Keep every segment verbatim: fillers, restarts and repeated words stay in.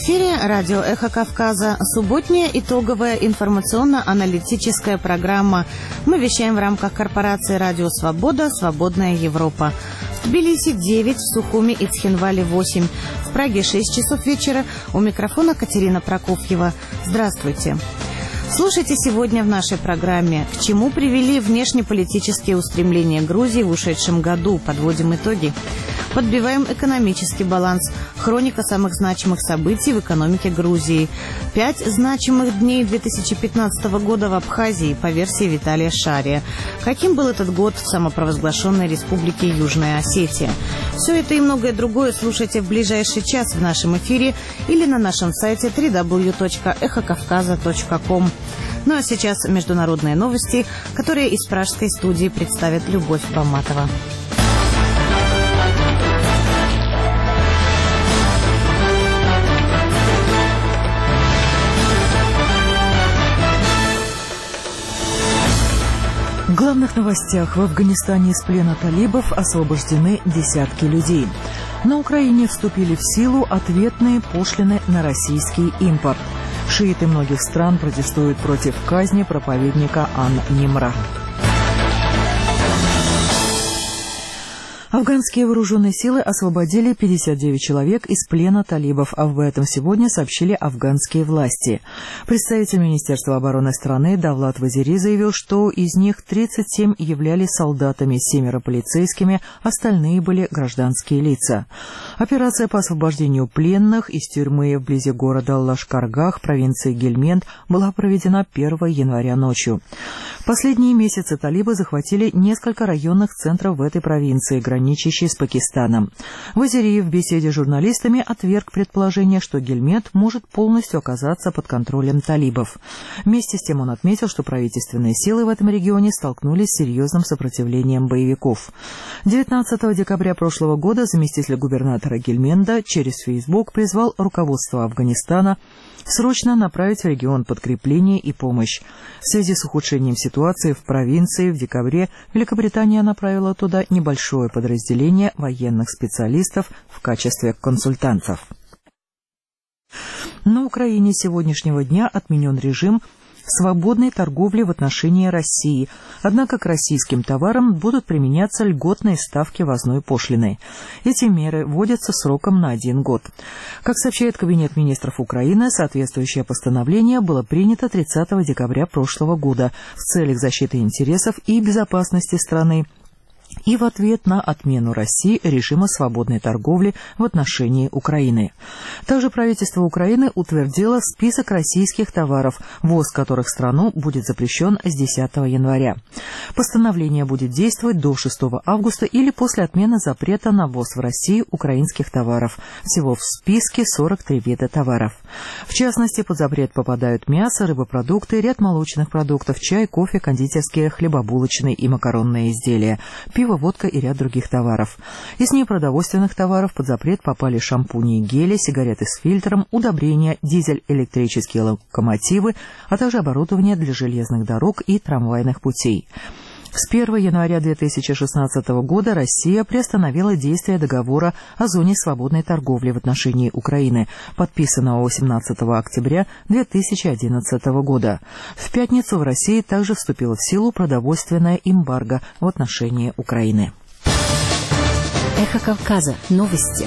эфире радио «Эхо Кавказа», субботняя итоговая информационно-аналитическая программа. Мы вещаем в рамках корпорации «Радио Свобода. Свободная Европа». В Тбилиси девять, в Сухуми и Цхинвале восемь, в Праге шесть часов вечера. У микрофона Катерина Прокофьева. Здравствуйте. Слушайте сегодня в нашей программе, к чему привели внешнеполитические устремления Грузии в ушедшем году. Подводим итоги. Подбиваем экономический баланс. Хроника самых значимых событий в экономике Грузии. Пять значимых дней две тысячи пятнадцатого года в Абхазии по версии Виталия Шария. Каким был этот год в самопровозглашенной республике Южная Осетия? Все это и многое другое слушайте в ближайший час в нашем эфире или на нашем сайте дабл ю дабл ю дабл ю точка эхо кавказа точка ком. Ну а сейчас международные новости, которые из пражской студии представит Любовь Баматова. В главных новостях: в Афганистане из плена талибов освобождены десятки людей. На Украине вступили в силу ответные пошлины на российский импорт. Шииты многих стран протестуют против казни проповедника Ан-Нимра. Афганские вооруженные силы освободили пятьдесят девять человек из плена талибов. Об этом сегодня сообщили афганские власти. Представитель Министерства обороны страны Давлат Вазири заявил, что из них тридцать семь являлись солдатами, семеро полицейскими, остальные были гражданские лица. Операция по освобождению пленных из тюрьмы вблизи города Лашкаргах, провинции Гельмент, была проведена первого января ночью. В последние месяцы талибы захватили несколько районных центров в этой провинции, граничащей с Пакистаном. Вазири в беседе с журналистами отверг предположение, что Гельмент может полностью оказаться под контролем талибов. Вместе с тем он отметил, что правительственные силы в этом регионе столкнулись с серьезным сопротивлением боевиков. девятнадцатого декабря прошлого года заместитель губернатора Гельмента через Facebook призвал руководство Афганистана срочно направить в регион подкрепление и помощь. В связи с ухудшением ситуации в провинции в декабре Великобритания направила туда небольшое подразделение военных специалистов в качестве консультантов. На Украине с сегодняшнего дня отменен режим свободной торговли в отношении России, однако к российским товарам будут применяться льготные ставки ввозной пошлины. Эти меры вводятся сроком на один год. Как сообщает Кабинет министров Украины, соответствующее постановление было принято тридцатого декабря прошлого года в целях защиты интересов и безопасности страны и в ответ на отмену России режима свободной торговли в отношении Украины. Также правительство Украины утвердило список российских товаров, ввоз которых в страну будет запрещен с десятого января. Постановление будет действовать до шестого августа или после отмены запрета на ввоз в Россию украинских товаров. Всего в списке сорок три вида товаров. В частности, под запрет попадают мясо, рыбопродукты, ряд молочных продуктов, чай, кофе, кондитерские, хлебобулочные и макаронные изделия, пиво, водка и ряд других товаров. Из непродовольственных товаров под запрет попали шампуни и гели, сигареты с фильтром, удобрения, дизель-электрические локомотивы, а также оборудование для железных дорог и трамвайных путей. С первого января две тысячи шестнадцатого года Россия приостановила действие договора о зоне свободной торговли в отношении Украины, подписанного восемнадцатого октября две тысячи одиннадцатого года. В пятницу в России также вступила в силу продовольственная эмбарго в отношении Украины. Эхо Кавказа. Новости.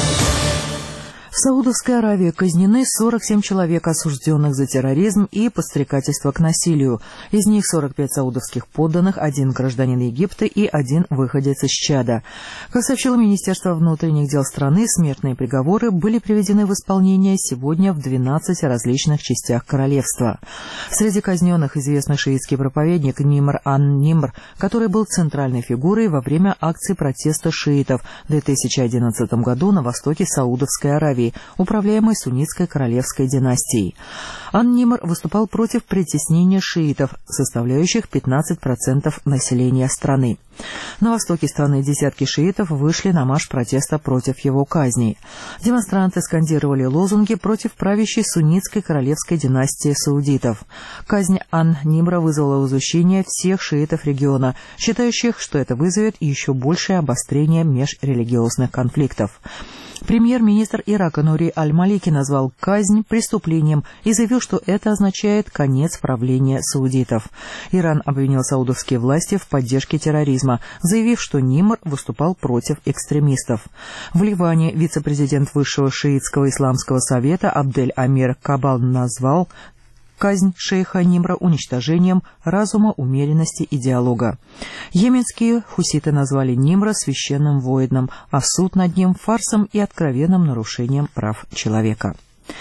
В Саудовской Аравии казнены сорок семь человек, осужденных за терроризм и подстрекательство к насилию. Из них сорок пять саудовских подданных, один гражданин Египта и один выходец из Чада. Как сообщило Министерство внутренних дел страны, смертные приговоры были приведены в исполнение сегодня в двенадцати различных частях королевства. Среди казненных известный шиитский проповедник Нимр Ан-Нимр, который был центральной фигурой во время акции протеста шиитов в две тысячи одиннадцатом году на востоке Саудовской Аравии, управляемой суннитской королевской династией. Ан-Нимр выступал против притеснения шиитов, составляющих пятнадцать процентов населения страны. На востоке страны десятки шиитов вышли на марш протеста против его казни. Демонстранты скандировали лозунги против правящей суннитской королевской династии саудитов. Казнь ан-Нимра вызвала возмущение всех шиитов региона, считающих, что это вызовет еще большее обострение межрелигиозных конфликтов. Премьер-министр Ирака Нури Аль-Малики назвал казнь преступлением и заявил, что это означает конец правления саудитов. Иран обвинил саудовские власти в поддержке терроризма, заявив, что Нимр выступал против экстремистов. В Ливане вице-президент Высшего шиитского исламского совета Абдель-Амир Кабал назвал казнь шейха Нимра уничтожением разума, умеренности и диалога. Йеменские хуситы назвали Нимра священным воином, а суд над ним фарсом и откровенным нарушением прав человека.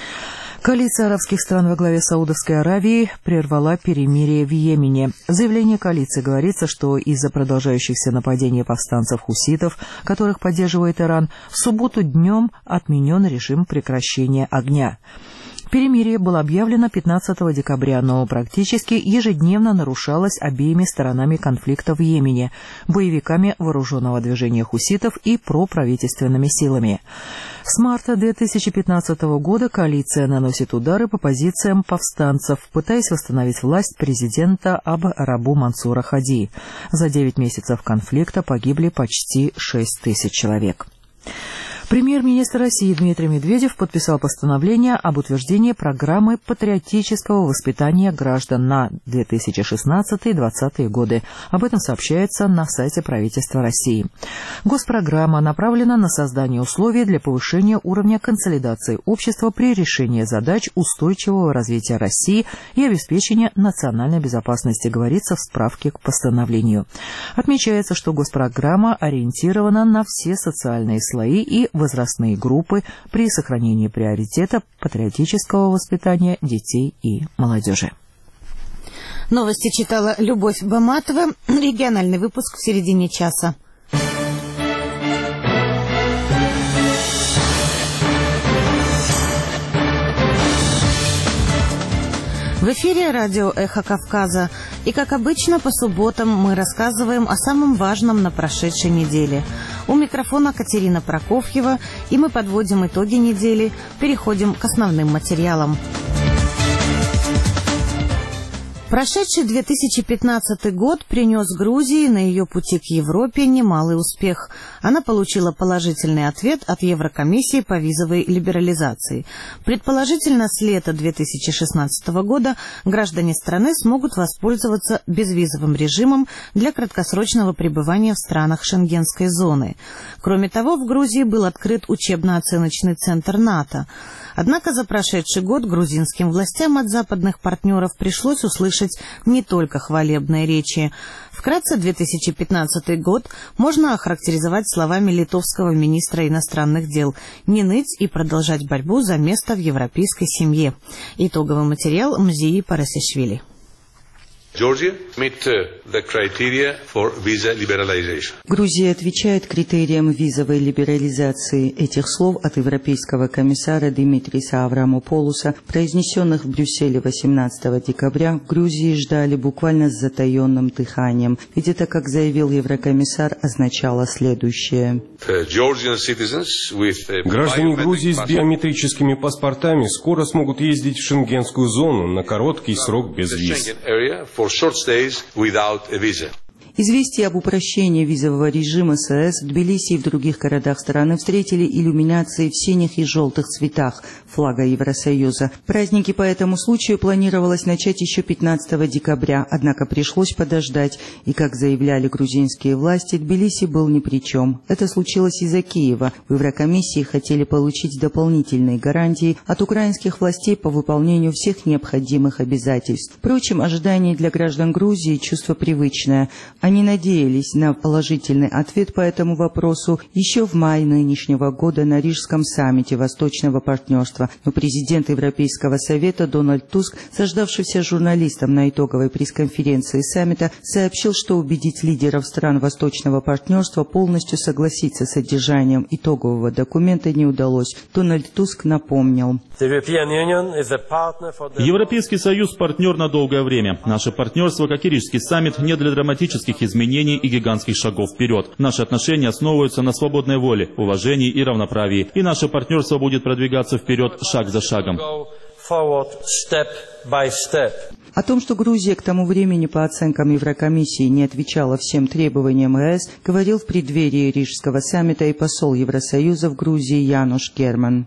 Коалиция арабских стран во главе Саудовской Аравии прервала перемирие в Йемене. В заявлении коалиции говорится, что из-за продолжающихся нападений повстанцев-хуситов, которых поддерживает Иран, в субботу днем отменен режим прекращения огня. Перемирие было объявлено пятнадцатого декабря, но практически ежедневно нарушалось обеими сторонами конфликта в Йемене, боевиками вооруженного движения хуситов и проправительственными силами. С марта две тысячи пятнадцатого года коалиция наносит удары по позициям повстанцев, пытаясь восстановить власть президента Абд-Раббу Мансура Хади. За девять месяцев конфликта погибли почти шесть тысяч человек. Премьер-министр России Дмитрий Медведев подписал постановление об утверждении программы патриотического воспитания граждан на две тысячи шестнадцатый — две тысячи двадцатые годы. Об этом сообщается на сайте правительства России. Госпрограмма направлена на создание условий для повышения уровня консолидации общества при решении задач устойчивого развития России и обеспечения национальной безопасности, говорится в справке к постановлению. Отмечается, что госпрограмма ориентирована на все социальные слои и возрастные группы при сохранении приоритета патриотического воспитания детей и молодежи. Новости читала Любовь Баматова. Региональный выпуск в середине часа. В эфире радио «Эхо Кавказа». И, как обычно, по субботам мы рассказываем о самом важном на прошедшей неделе. У микрофона Катерина Прокофьева, и мы подводим итоги недели, переходим к основным материалам. Прошедший две тысячи пятнадцатый год принес Грузии на ее пути к Европе немалый успех. Она получила положительный ответ от Еврокомиссии по визовой либерализации. Предположительно, с лета две тысячи шестнадцатого года граждане страны смогут воспользоваться безвизовым режимом для краткосрочного пребывания в странах Шенгенской зоны. Кроме того, в Грузии был открыт учебно-оценочный центр НАТО. Однако за прошедший год грузинским властям от западных партнеров пришлось услышать не только хвалебные речи. Вкратце, две тысячи пятнадцатый год можно охарактеризовать словами литовского министра иностранных дел: «Не ныть и продолжать борьбу за место в европейской семье». Итоговый материал Мзии Парасишвили. Грузия отвечает критериям визовой либерализации. Этих слов от европейского комиссара Димитриса Аврамополуса, произнесенных в Брюсселе восемнадцатого декабря, в Грузии ждали буквально с затаенным дыханием. Ведь это, как заявил еврокомиссар, означало следующее. Граждане Грузии с биометрическими паспортами скоро смогут ездить в шенгенскую зону на короткий срок без виз. For short stays without a visa. Известие об упрощении визового режима эс а эс в Тбилиси и в других городах страны встретили иллюминации в синих и желтых цветах флага Евросоюза. Праздники по этому случаю планировалось начать еще пятнадцатого декабря, однако пришлось подождать, и, как заявляли грузинские власти, Тбилиси был ни при чем. Это случилось из-за Киева. В Еврокомиссии хотели получить дополнительные гарантии от украинских властей по выполнению всех необходимых обязательств. Впрочем, ожидание для граждан Грузии – чувство привычное. Они надеялись на положительный ответ по этому вопросу еще в мае нынешнего года на Рижском саммите Восточного партнерства. Но президент Европейского совета Дональд Туск, сождавшийся журналистам на итоговой пресс-конференции саммита, сообщил, что убедить лидеров стран Восточного партнерства полностью согласиться с содержанием итогового документа не удалось. Дональд Туск напомнил. Европейский Союз – партнер на долгое время. Наше партнерство, как и Рижский саммит, не для драматических драматических изменений и гигантских шагов вперед. Наши отношения основываются на свободной воле, уважении и равноправии. И наше партнерство будет продвигаться вперед шаг за шагом. О том, что Грузия к тому времени, по оценкам Еврокомиссии, не отвечала всем требованиям ЕС, говорил в преддверии Рижского саммита и посол Евросоюза в Грузии Януш Герман.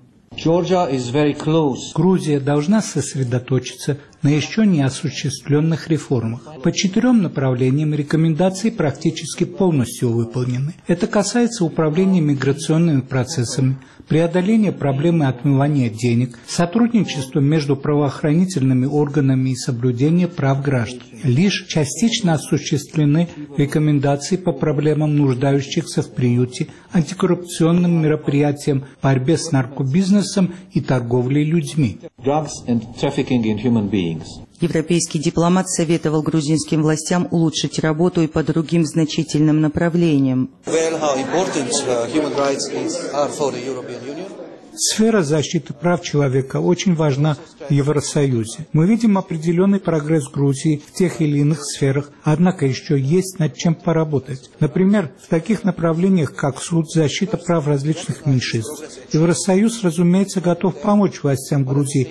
Грузия должна сосредоточиться на еще не осуществленных реформах. По четырем направлениям рекомендации практически полностью выполнены. Это касается управления миграционными процессами, преодоления проблемы отмывания денег, сотрудничества между правоохранительными органами и соблюдения прав граждан. Лишь частично осуществлены рекомендации по проблемам нуждающихся в приюте, антикоррупционным мероприятиям, борьбе с наркобизнесом и торговлей людьми. Европейский дипломат советовал грузинским властям улучшить работу и по другим значительным направлениям. Сфера защиты прав человека очень важна в Евросоюзе. Мы видим определенный прогресс Грузии в тех или иных сферах, однако еще есть над чем поработать. Например, в таких направлениях, как суд, защита прав различных меньшинств. Евросоюз, разумеется, готов помочь властям Грузии,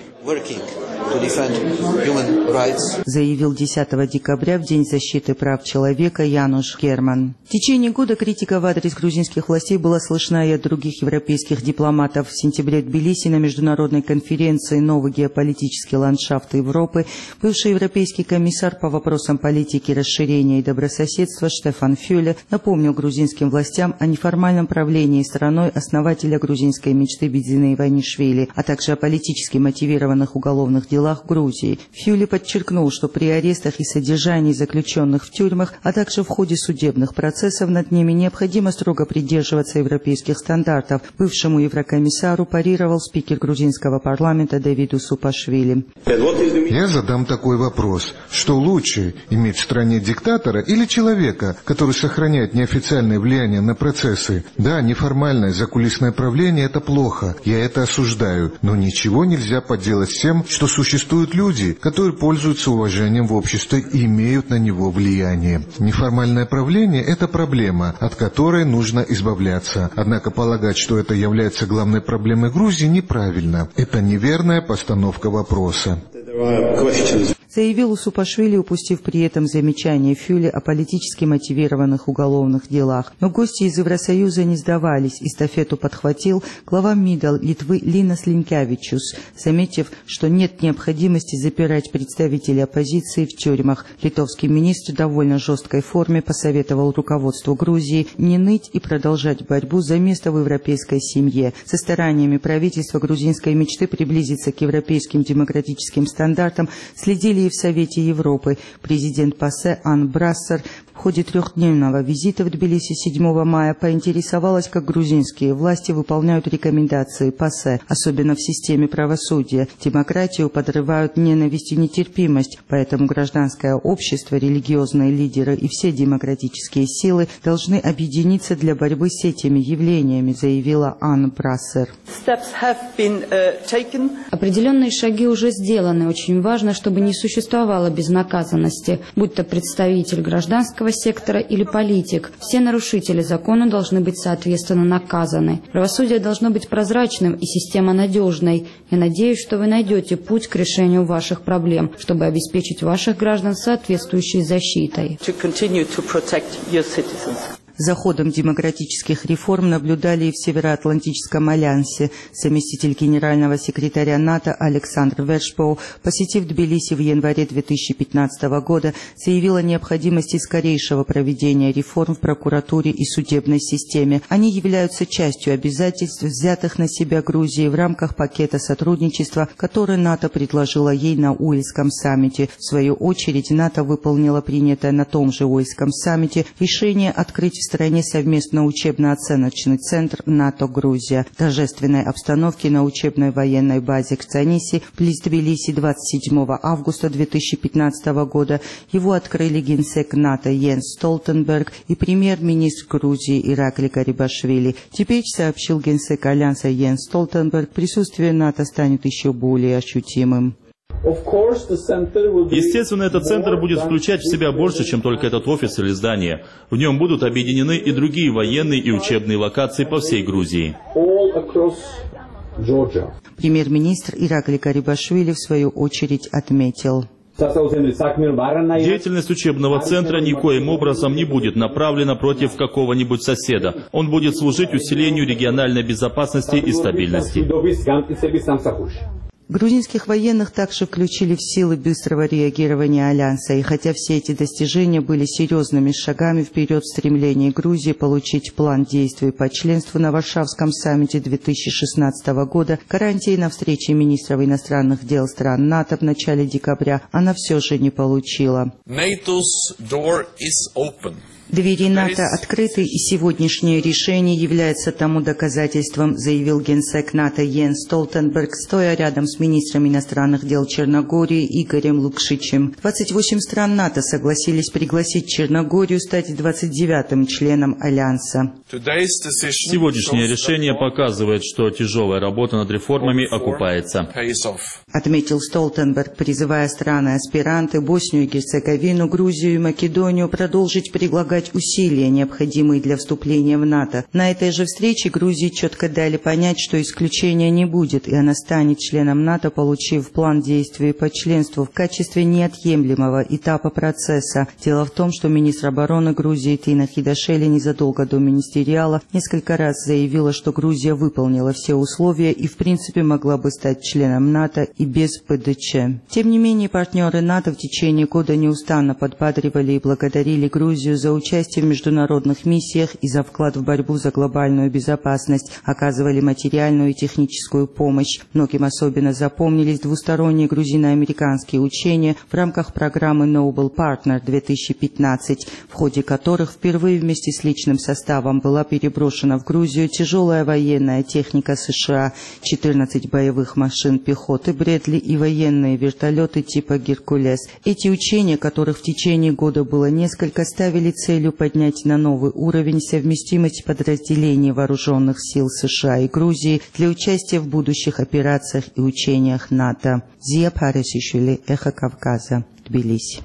заявил десятого декабря, в День защиты прав человека, Януш Герман. В течение года критика в адрес грузинских властей была слышна и от других европейских дипломатов. В сентябре в Тбилиси на международной конференции «Новый геополитический ландшафт Европы» бывший европейский комиссар по вопросам политики расширения и добрососедства Штефан Фюле напомнил грузинским властям о неформальном правлении страной основателя грузинской мечты Бидзина Иванишвили, а также о политически мотивированных уголовных делах в Грузии. Фюле подчеркнул, что при арестах и содержании заключенных в тюрьмах, а также в ходе судебных процессов над ними необходимо строго придерживаться европейских стандартов. Бывшему еврокомиссару парировал спикер грузинского парламента Давид Усупашвили. Я задам такой вопрос. Что лучше, иметь в стране диктатора или человека, который сохраняет неофициальное влияние на процессы? Да, неформальное закулисное правление – это плохо, я это осуждаю, но ничего нельзя поделать с тем, что существуют люди, которые пользуются уважением в обществе и имеют на него влияние. Неформальное правление – это проблема, от которой нужно избавляться. Однако полагать, что это является главной проблемой Грузии, неправильно. Это неверная постановка вопроса. Заявил Усупашвили, упустив при этом замечание Фюле о политически мотивированных уголовных делах. Но гости из Евросоюза не сдавались. Эстафету подхватил глава МИДа Литвы Линас Линкевичус, заметив, что нет необходимости запирать представителей оппозиции в тюрьмах. Литовский министр в довольно жесткой форме посоветовал руководству Грузии не ныть и продолжать борьбу за место в европейской семье. Со стараниями правительства грузинской мечты приблизиться к европейским демократическим стандартам следили и в Совете Европы. Президент ПАСЕ Ан Брассер в ходе трехдневного визита в Тбилиси седьмого мая поинтересовалась, как грузинские власти выполняют рекомендации ПАСЕ, особенно в системе правосудия. Демократию подрывают ненависть и нетерпимость, поэтому гражданское общество, религиозные лидеры и все демократические силы должны объединиться для борьбы с этими явлениями, заявила Ан Брассер. Определенные шаги уже сделаны. Очень важно, чтобы не существовало безнаказанности, будь то представитель гражданского сектора или политик. Все нарушители закона должны быть соответственно наказаны. Правосудие должно быть прозрачным и система надежной. Я надеюсь, что вы найдете путь к решению ваших проблем, чтобы обеспечить ваших граждан соответствующей защитой. За ходом демократических реформ наблюдали и в Североатлантическом альянсе. Заместитель генерального секретаря НАТО Александр Вершпоу, посетив Тбилиси в январе две тысячи пятнадцатого года, заявил о необходимости скорейшего проведения реформ в прокуратуре и судебной системе. Они являются частью обязательств, взятых на себя Грузией в рамках пакета сотрудничества, который НАТО предложила ей на Уэльском саммите. В свою очередь, НАТО выполнила принятое на том же Уэльском саммите решение открыть в стране совместно учебно-оценочный центр НАТО-Грузия. В торжественной обстановке на учебной военной базе Кцаниси близ Тбилиси двадцать седьмого августа две тысячи пятнадцатого года его открыли генсек НАТО Йенс Столтенберг и премьер-министр Грузии Иракли Гарибашвили. Теперь, сообщил генсек Альянса Йенс Столтенберг, присутствие НАТО станет еще более ощутимым. Естественно, этот центр будет включать в себя больше, чем только этот офис или здание. В нем будут объединены и другие военные и учебные локации по всей Грузии. Премьер-министр Иракли Гарибашвили в свою очередь отметил: деятельность учебного центра никоим образом не будет направлена против какого-нибудь соседа. Он будет служить усилению региональной безопасности и стабильности. Грузинских военных также включили в силы быстрого реагирования Альянса, и хотя все эти достижения были серьезными шагами вперед в стремлении Грузии получить план действий по членству на Варшавском саммите две тысячи шестнадцатого года, гарантии на встрече министров иностранных дел стран НАТО в начале декабря она все же не получила. Двери НАТО открыты, и сегодняшнее решение является тому доказательством, заявил генсек НАТО Йенс Столтенберг, стоя рядом с министром иностранных дел Черногории Игорем Лукшичем. двадцать восемь стран НАТО согласились пригласить Черногорию стать двадцать девятым членом Альянса. Сегодняшнее решение показывает, что тяжелая работа над реформами окупается, отметил Столтенберг, призывая страны-аспиранты Боснию и Герцеговину, Грузию и Македонию продолжить предлагать усилия, необходимые для вступления в НАТО. На этой же встрече Грузии четко дали понять, что исключения не будет, и она станет членом НАТО, получив план действий по членству в качестве неотъемлемого этапа процесса. Дело в том, что министр обороны Грузии Тина Хидашели незадолго до министериала несколько раз заявила, что Грузия выполнила все условия и в принципе могла бы стать членом НАТО и без ПДЧ. Тем не менее, партнеры НАТО в течение года неустанно подбадривали и благодарили Грузию за участие в международных миссиях и за вклад в борьбу за глобальную безопасность, оказывали материальную и техническую помощь. Многим особенно запомнились двусторонние грузино-американские учения в рамках программы Noble Partner две тысячи пятнадцать, в ходе которых впервые вместе с личным составом была переброшена в Грузию тяжелая военная техника США, четырнадцать боевых машин пехоты Брэдли и военные вертолеты типа «Геркулес». Эти учения, которых в течение года было несколько, ставили целью поднять на новый уровень совместимость подразделений вооруженных сил США и Грузии для участия в будущих операциях и учениях НАТО. Зия Парасишвили, Эхо Кавказа, Тбилиси.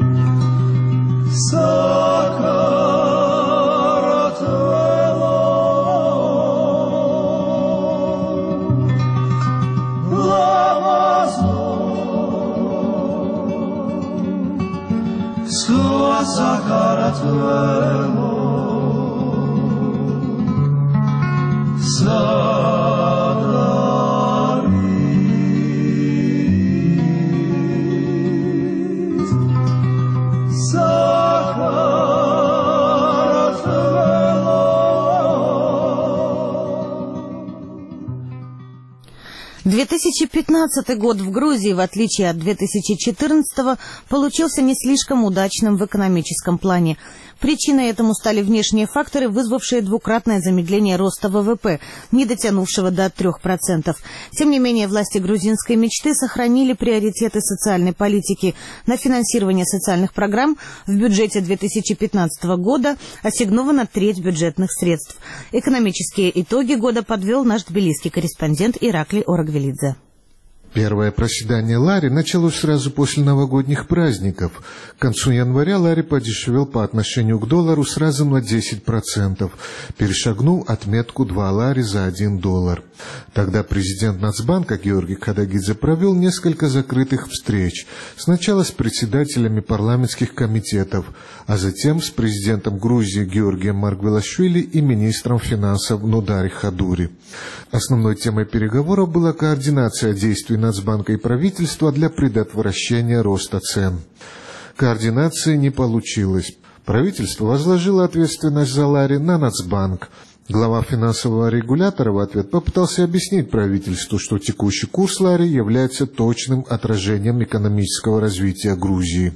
две тысячи пятнадцатый год в Грузии, в отличие от две тысячи четырнадцатого, получился не слишком удачным в экономическом плане. Причиной этому стали внешние факторы, вызвавшие двукратное замедление роста ВВП, не дотянувшего до трёх процентов. Тем не менее, власти грузинской мечты сохранили приоритеты социальной политики. На финансирование социальных программ в бюджете две тысячи пятнадцатого года ассигнована треть бюджетных средств. Экономические итоги года подвел наш тбилисский корреспондент Иракли Орагвелидзе. Первое проседание лари началось сразу после новогодних праздников. К концу января лари подешевел по отношению к доллару сразу на десять процентов, перешагнул отметку два лари за один доллар. Тогда президент Нацбанка Георгий Кадагидзе провел несколько закрытых встреч. Сначала с председателями парламентских комитетов, а затем с президентом Грузии Георгием Маргвелашвили и министром финансов Нудари Хадури. Основной темой переговоров была координация действий Нацбанка и правительства для предотвращения роста цен. Координации не получилось. Правительство возложило ответственность за лари на Нацбанк. Глава финансового регулятора в ответ попытался объяснить правительству, что текущий курс лари является точным отражением экономического развития Грузии.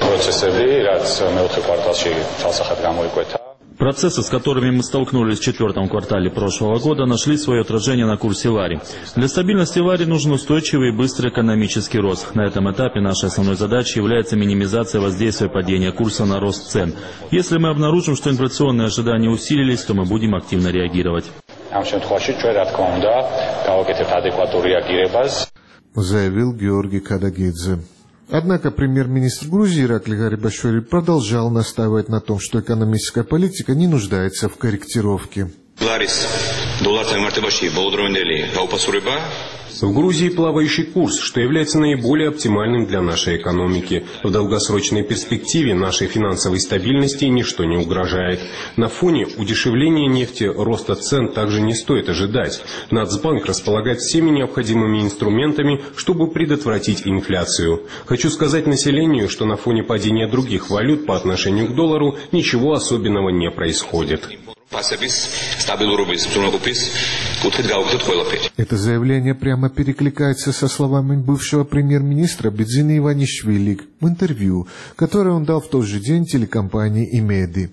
Процессы, с которыми мы столкнулись в четвертом квартале прошлого года, нашли свое отражение на курсе лари. Для стабильности лари нужен устойчивый и быстрый экономический рост. На этом этапе нашей основной задачей является минимизация воздействия падения курса на рост цен. Если мы обнаружим, что инфляционные ожидания усилились, то мы будем активно реагировать. заявил Георгий Кадагидзе. Однако премьер-министр Грузии Иракли Гарибашвили продолжал настаивать на том, что экономическая политика не нуждается в корректировке. В Грузии плавающий курс, что является наиболее оптимальным для нашей экономики. В долгосрочной перспективе нашей финансовой стабильности ничто не угрожает. На фоне удешевления нефти роста цен также не стоит ожидать. Нацбанк располагает всеми необходимыми инструментами, чтобы предотвратить инфляцию. Хочу сказать населению, что на фоне падения других валют по отношению к доллару ничего особенного не происходит. Это заявление прямо перекликается со словами бывшего премьер-министра Бедзины Иванишвили в интервью, которое он дал в тот же день телекомпании «Имеди».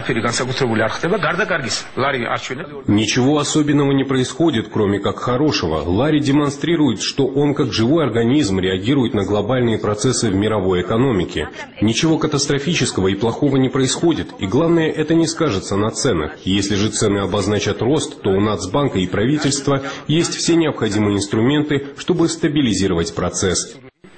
Ничего особенного не происходит, кроме как хорошего. Ларри демонстрирует, что он как живой организм реагирует на глобальные процессы в мировой экономике. Ничего катастрофического и плохого не происходит, и главное, это не скажется на ценах. Если же цены обозначат рост, то у Нацбанка и правительства есть все необходимые инструменты, чтобы стабилизировать процесс.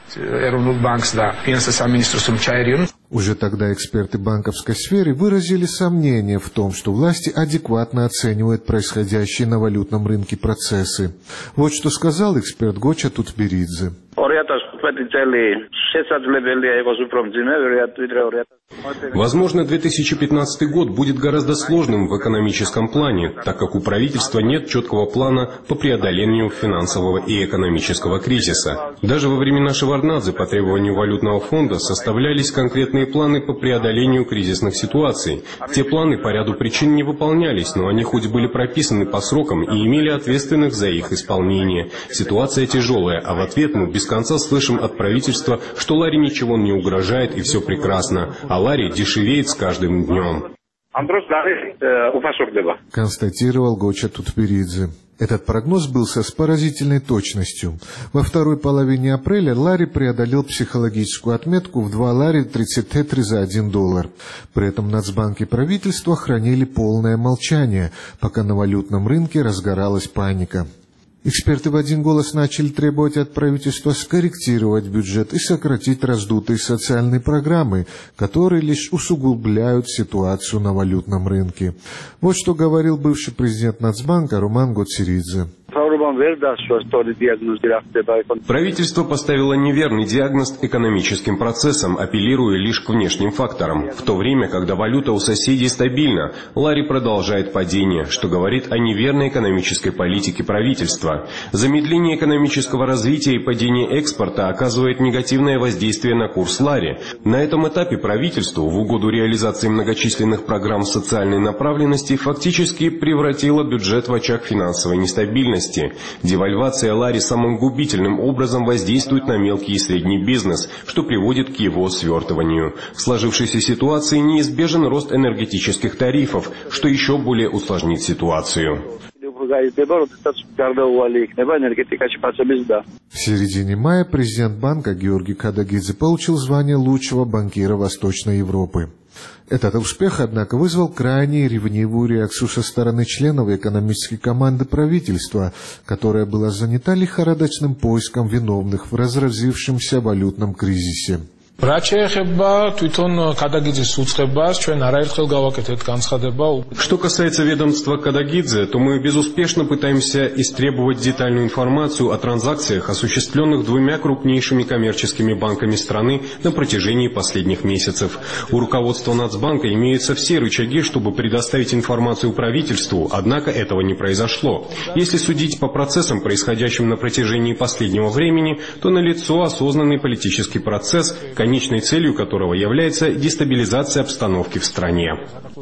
Уже тогда эксперты банковской сферы выразили сомнение в том, что власти адекватно оценивают происходящие на валютном рынке процессы. Вот что сказал эксперт Гоча Тутберидзе. Возможно, две тысячи пятнадцатый год будет гораздо сложным в экономическом плане, так как у правительства нет четкого плана по преодолению финансового и экономического кризиса. Даже во времена Шеварднадзе по требованию валютного фонда составлялись конкретные планы по преодолению кризисных ситуаций. Те планы по ряду причин не выполнялись, но они хоть были прописаны по срокам и имели ответственных за их исполнение. Ситуация тяжелая, а в ответ мы без конца слышим от правительства, что Ларри ничего не угрожает и все прекрасно, а Ларри дешевеет с каждым днем. Констатировал Гоча Тутберидзе. Этот прогноз сбылся с поразительной точностью. Во второй половине апреля Ларри преодолел психологическую отметку в два лари тридцать тетри за один доллар. При этом Нацбанк и правительство хранили полное молчание, пока на валютном рынке разгоралась паника. Эксперты в один голос начали требовать от правительства скорректировать бюджет и сократить раздутые социальные программы, которые лишь усугубляют ситуацию на валютном рынке. Вот что говорил бывший президент Нацбанка Роман Гоцеридзе. Правительство поставило неверный диагноз экономическим процессам, апеллируя лишь к внешним факторам. В то время, когда валюта у соседей стабильна, Ларри продолжает падение, что говорит о неверной экономической политике правительства. Замедление экономического развития и падение экспорта оказывает негативное воздействие на курс Ларри. На этом этапе правительство, в угоду реализации многочисленных программ социальной направленности, фактически превратило бюджет в очаг финансовой нестабильности. Девальвация Ларри самым губительным образом воздействует на мелкий и средний бизнес, что приводит к его свертыванию. В сложившейся ситуации неизбежен рост энергетических тарифов, что еще более усложнит ситуацию. В середине мая президент банка Георгий Кадагидзе получил звание лучшего банкира Восточной Европы. Этот успех, однако, вызвал крайне ревнивую реакцию со стороны членов экономической команды правительства, которая была занята лихорадочным поиском виновных в разразившемся валютном кризисе. Что касается ведомства Кадагидзе, то мы безуспешно пытаемся истребовать детальную информацию о транзакциях, осуществленных двумя крупнейшими коммерческими банками страны на протяжении последних месяцев. У руководства Нацбанка имеются все рычаги, чтобы предоставить информацию правительству, однако этого не произошло. Если судить по процессам, происходящим на протяжении последнего времени, то налицо осознанный политический процесс, конечной целью которого является дестабилизация обстановки в стране.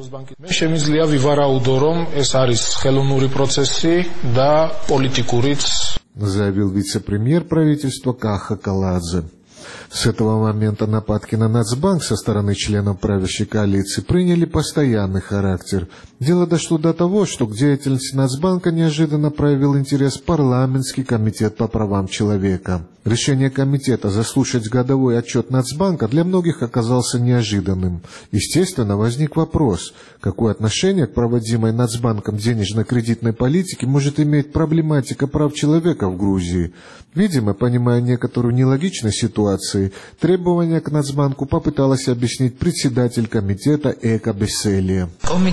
Заявил вице-премьер правительства Каха Каладзе. С этого момента нападки на Нацбанк со стороны членов правящей коалиции приняли постоянный характер. Дело дошло до того, что к деятельности Нацбанка неожиданно проявил интерес парламентский комитет по правам человека. Решение комитета заслушать годовой отчет Нацбанка для многих оказался неожиданным. Естественно, возник вопрос, какое отношение к проводимой Нацбанком денежно-кредитной политике может иметь проблематика прав человека в Грузии. Видимо, понимая некоторую нелогичность ситуации, требования к Нацбанку попыталась объяснить председатель комитета Эка Беселия.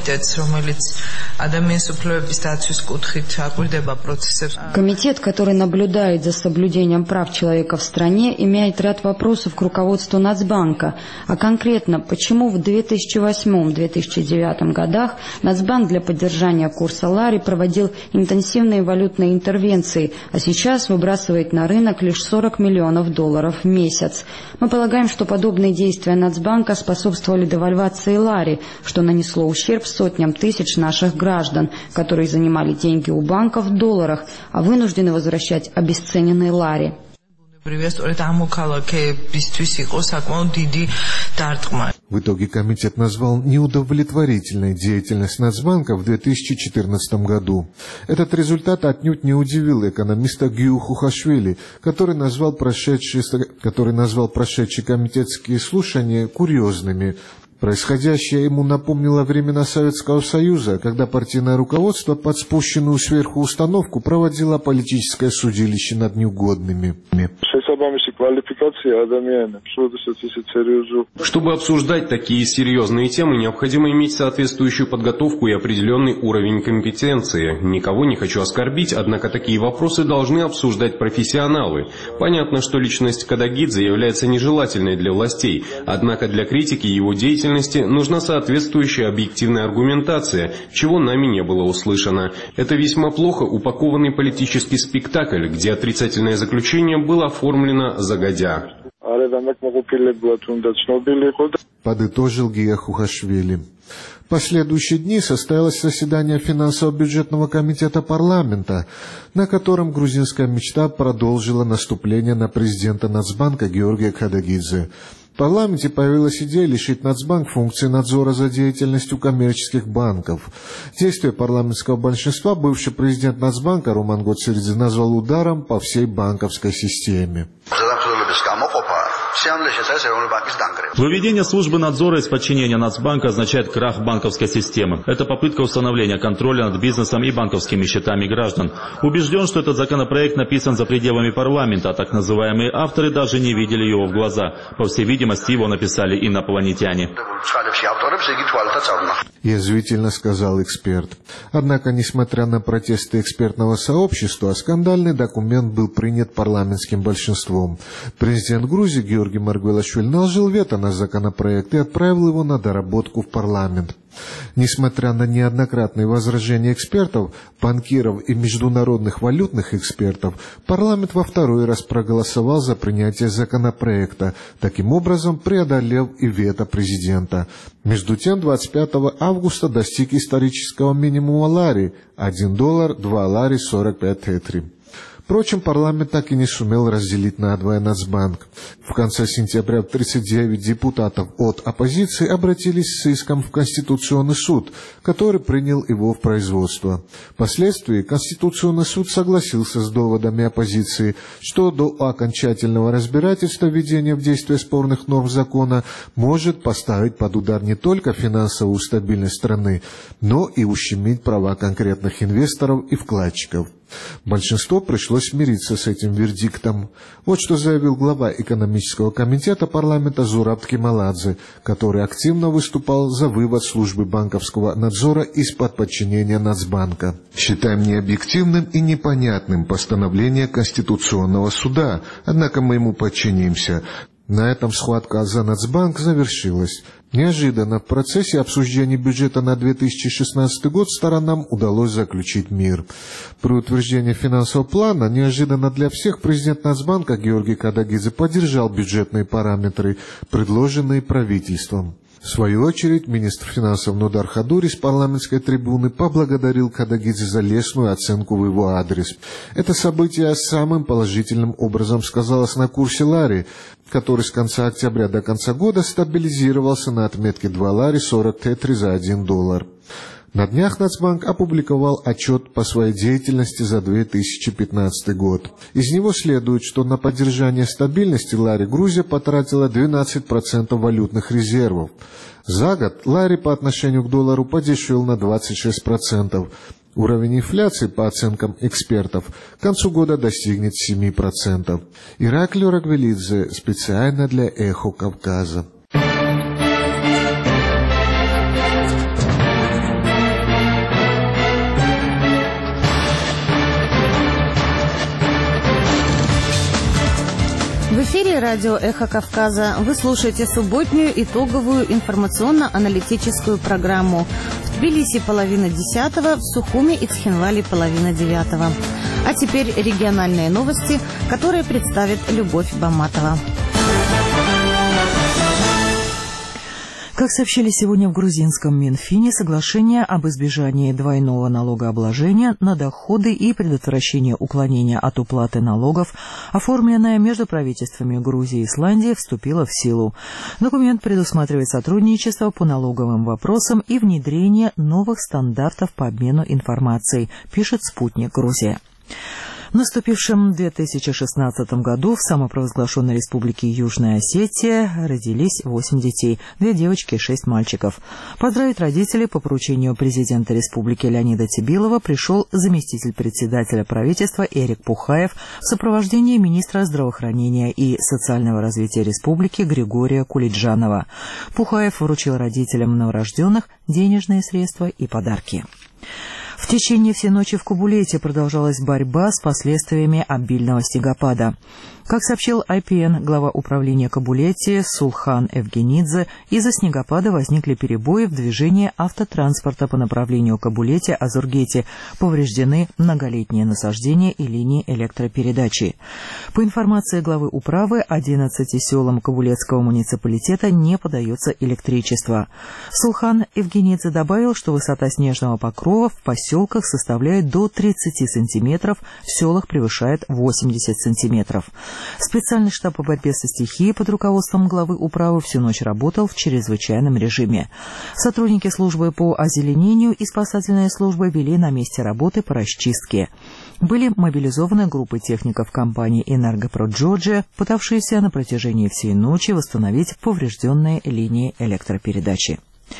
Комитет, который наблюдает за соблюдением прав человека в стране, имеет ряд вопросов к руководству Нацбанка. А конкретно, почему в две тысячи восьмом — две тысячи девятом годах Нацбанк для поддержания курса лари проводил интенсивные валютные интервенции, а сейчас выбрасывает на рынок лишь сорок миллионов долларов в месяц. Мы полагаем, что подобные действия Нацбанка способствовали девальвации лари, что нанесло ущерб сотням тысяч наших граждан, которые занимали деньги у банков в долларах, а вынуждены возвращать обесцененные лари. В итоге комитет назвал неудовлетворительной деятельность Нацбанка в две тысячи четырнадцатом году. Этот результат отнюдь не удивил экономиста Гию Хухашвили, который назвал прошедшие, который назвал прошедшие комитетские слушания курьезными. Происходящее ему напомнило времена Советского Союза, когда партийное руководство под спущенную сверху установку проводило политическое судилище над неугодными. Чтобы обсуждать такие серьезные темы, необходимо иметь соответствующую подготовку и определенный уровень компетенции. Никого не хочу оскорбить, однако такие вопросы должны обсуждать профессионалы. Понятно, что личность Кадагидзе является нежелательной для властей, однако для критики его деятельности нужна соответствующая объективная аргументация, чего нами не было услышано. Это весьма плохо упакованный политический спектакль, где отрицательное заключение было оформлено загодя. Подытожил Гия Хухашвили. В последующие дни состоялось заседание финансово-бюджетного комитета парламента, на котором грузинская мечта продолжила наступление на президента Нацбанка Георгия Кадагидзе. В парламенте появилась идея лишить Нацбанк функции надзора за деятельностью коммерческих банков. Действия парламентского большинства бывший президент Нацбанка Роман Гоцеридзе назвал ударом по всей банковской системе. Выведение службы надзора из подчинения Нацбанка означает крах банковской системы. Это попытка установления контроля над бизнесом и банковскими счетами граждан. Убежден, что этот законопроект написан за пределами парламента, а так называемые авторы даже не видели его в глаза. По всей видимости, его написали инопланетяне. Язвительно сказал эксперт. Однако, несмотря на протесты экспертного сообщества, скандальный документ был принят парламентским большинством. Президент Грузии Георгий Маргвелашвили наложил вето на законопроект и отправил его на доработку в парламент. Несмотря на неоднократные возражения экспертов, банкиров и международных валютных экспертов, парламент во второй раз проголосовал за принятие законопроекта, таким образом преодолев и вето президента. Между тем, двадцать пятого августа достиг исторического минимума лари – один доллар, два лари, сорок пять тетри. Впрочем, парламент так и не сумел разделить надвое Нацбанк. В конце сентября тридцать девять депутатов от оппозиции обратились с иском в Конституционный суд, который принял его в производство. Впоследствии Конституционный суд согласился с доводами оппозиции, что до окончательного разбирательства введения в действие спорных норм закона может поставить под удар не только финансовую стабильность страны, но и ущемить права конкретных инвесторов и вкладчиков. Большинство пришлось смириться с этим вердиктом. Вот что заявил глава экономического комитета парламента Зураб Кемаладзе, который активно выступал за вывод службы банковского надзора из-под подчинения Нацбанка. Считаем необъективным и непонятным постановление Конституционного суда, однако мы ему подчинимся. На этом схватка за Нацбанк завершилась. Неожиданно в процессе обсуждения бюджета на две тысячи шестнадцатый год сторонам удалось заключить мир. При утверждении финансового плана неожиданно для всех президент Нацбанка Георгий Кадагидзе поддержал бюджетные параметры, предложенные правительством. В свою очередь, министр финансов Нодар Хадури с парламентской трибуны поблагодарил Кадагидзе за лестную оценку в его адрес. Это событие самым положительным образом сказалось на курсе лари, который с конца октября до конца года стабилизировался на отметке два лари сорок тетри за один доллар. На днях Нацбанк опубликовал отчет по своей деятельности за две тысячи пятнадцатый год. Из него следует, что на поддержание стабильности лари Грузия потратила двенадцать процентов валютных резервов. За год лари по отношению к доллару подешевел на двадцать шесть процентов. Уровень инфляции, по оценкам экспертов, к концу года достигнет семь процентов. Ираклий Рагвелидзе специально для «Эхо Кавказа». В эфире радио «Эхо Кавказа». Вы слушаете субботнюю итоговую информационно-аналитическую программу. В Тбилиси половина десятого, в Сухуми и Цхинвале половина девятого. А теперь региональные новости, которые представит Любовь Баматова. Как сообщили сегодня в грузинском Минфине, соглашение об избежании двойного налогообложения на доходы и предотвращении уклонения от уплаты налогов, оформленное между правительствами Грузии и Исландии, вступило в силу. Документ предусматривает сотрудничество по налоговым вопросам и внедрение новых стандартов по обмену информацией, пишет «Спутник Грузия». В наступившем две тысячи шестнадцатом году в самопровозглашенной республике Южная Осетия родились восемь детей, две девочки и шесть мальчиков. Поздравить родителей по поручению президента республики Леонида Тибилова пришел заместитель председателя правительства Эрик Пухаев в сопровождении министра здравоохранения и социального развития республики Григория Кулиджанова. Пухаев вручил родителям новорожденных денежные средства и подарки. В течение всей ночи в Кабулете продолжалась борьба с последствиями обильного снегопада. Как сообщил ай пи эн, глава управления Кабулете Сулхан Евгенидзе, из-за снегопада возникли перебои в движении автотранспорта по направлению Кабулете-Азургете, повреждены многолетние насаждения и линии электропередачи. По информации главы управы, одиннадцати селам Кабулетского муниципалитета не подается электричество. Сулхан Евгенидзе добавил, что высота снежного покрова в поселках составляет до тридцати сантиметров, в селах превышает восемьдесят сантиметров. Специальный штаб по борьбе со стихией под руководством главы управы всю ночь работал в чрезвычайном режиме. Сотрудники службы по озеленению и спасательные службы вели на месте работы по расчистке. Были мобилизованы группы техников компании «Энергопрод Джорджия», пытавшиеся на протяжении всей ночи восстановить поврежденные линии электропередачи.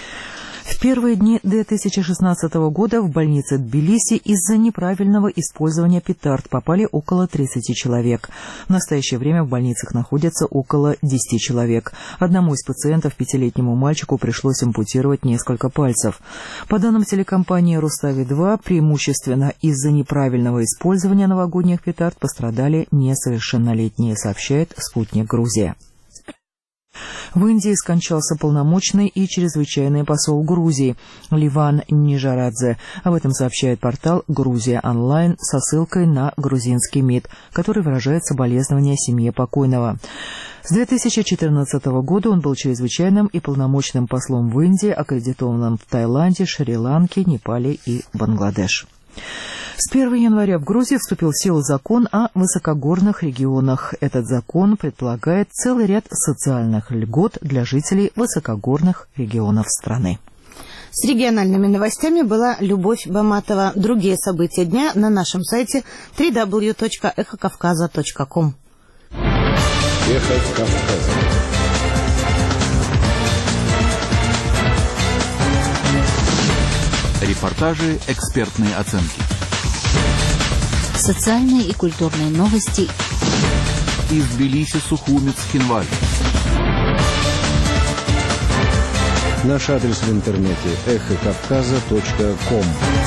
В первые дни две тысячи шестнадцатого года в больнице Тбилиси из-за неправильного использования петард попали около тридцати человек. В настоящее время в больницах находятся около десяти человек. Одному из пациентов, пятилетнему мальчику, пришлось ампутировать несколько пальцев. По данным телекомпании «Рустави-два», преимущественно из-за неправильного использования новогодних петард пострадали несовершеннолетние, сообщает «Спутник Грузия». В Индии скончался полномочный и чрезвычайный посол Грузии Ливан Нижарадзе. Об этом сообщает портал «Грузия онлайн» со ссылкой на грузинский МИД, который выражает соболезнования семье покойного. С две тысячи четырнадцатого года он был чрезвычайным и полномочным послом в Индии, аккредитованным в Таиланде, Шри-Ланке, Непале и Бангладеш. С первого января в Грузии вступил в силу закон о высокогорных регионах. Этот закон предполагает целый ряд социальных льгот для жителей высокогорных регионов страны. С региональными новостями была Любовь Баматова. Другие события дня на нашем сайте дабл ю дабл ю дабл ю точка эхо кавказа точка ком. Эхо Кавказа. Репортажи, экспертные оценки. Социальные и культурные новости. Из Тбилиси, Сухуми, Цхинвале. Наш адрес в интернете эхо кавказа точка ком.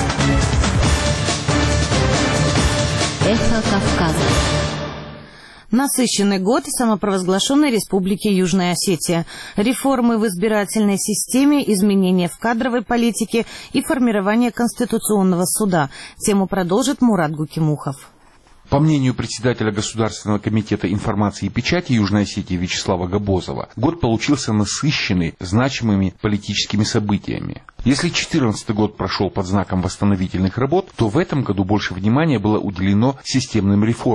Эхо Кавказа. Насыщенный год в самопровозглашенной республике Южная Осетия. Реформы в избирательной системе, изменения в кадровой политике и формирование Конституционного суда. Тему продолжит Мурат Гукимухов. По мнению председателя Государственного комитета информации и печати Южной Осетии Вячеслава Габозова, год получился насыщенный значимыми политическими событиями. Если две тысячи четырнадцатый год прошел под знаком восстановительных работ, то в этом году больше внимания было уделено системным реформам.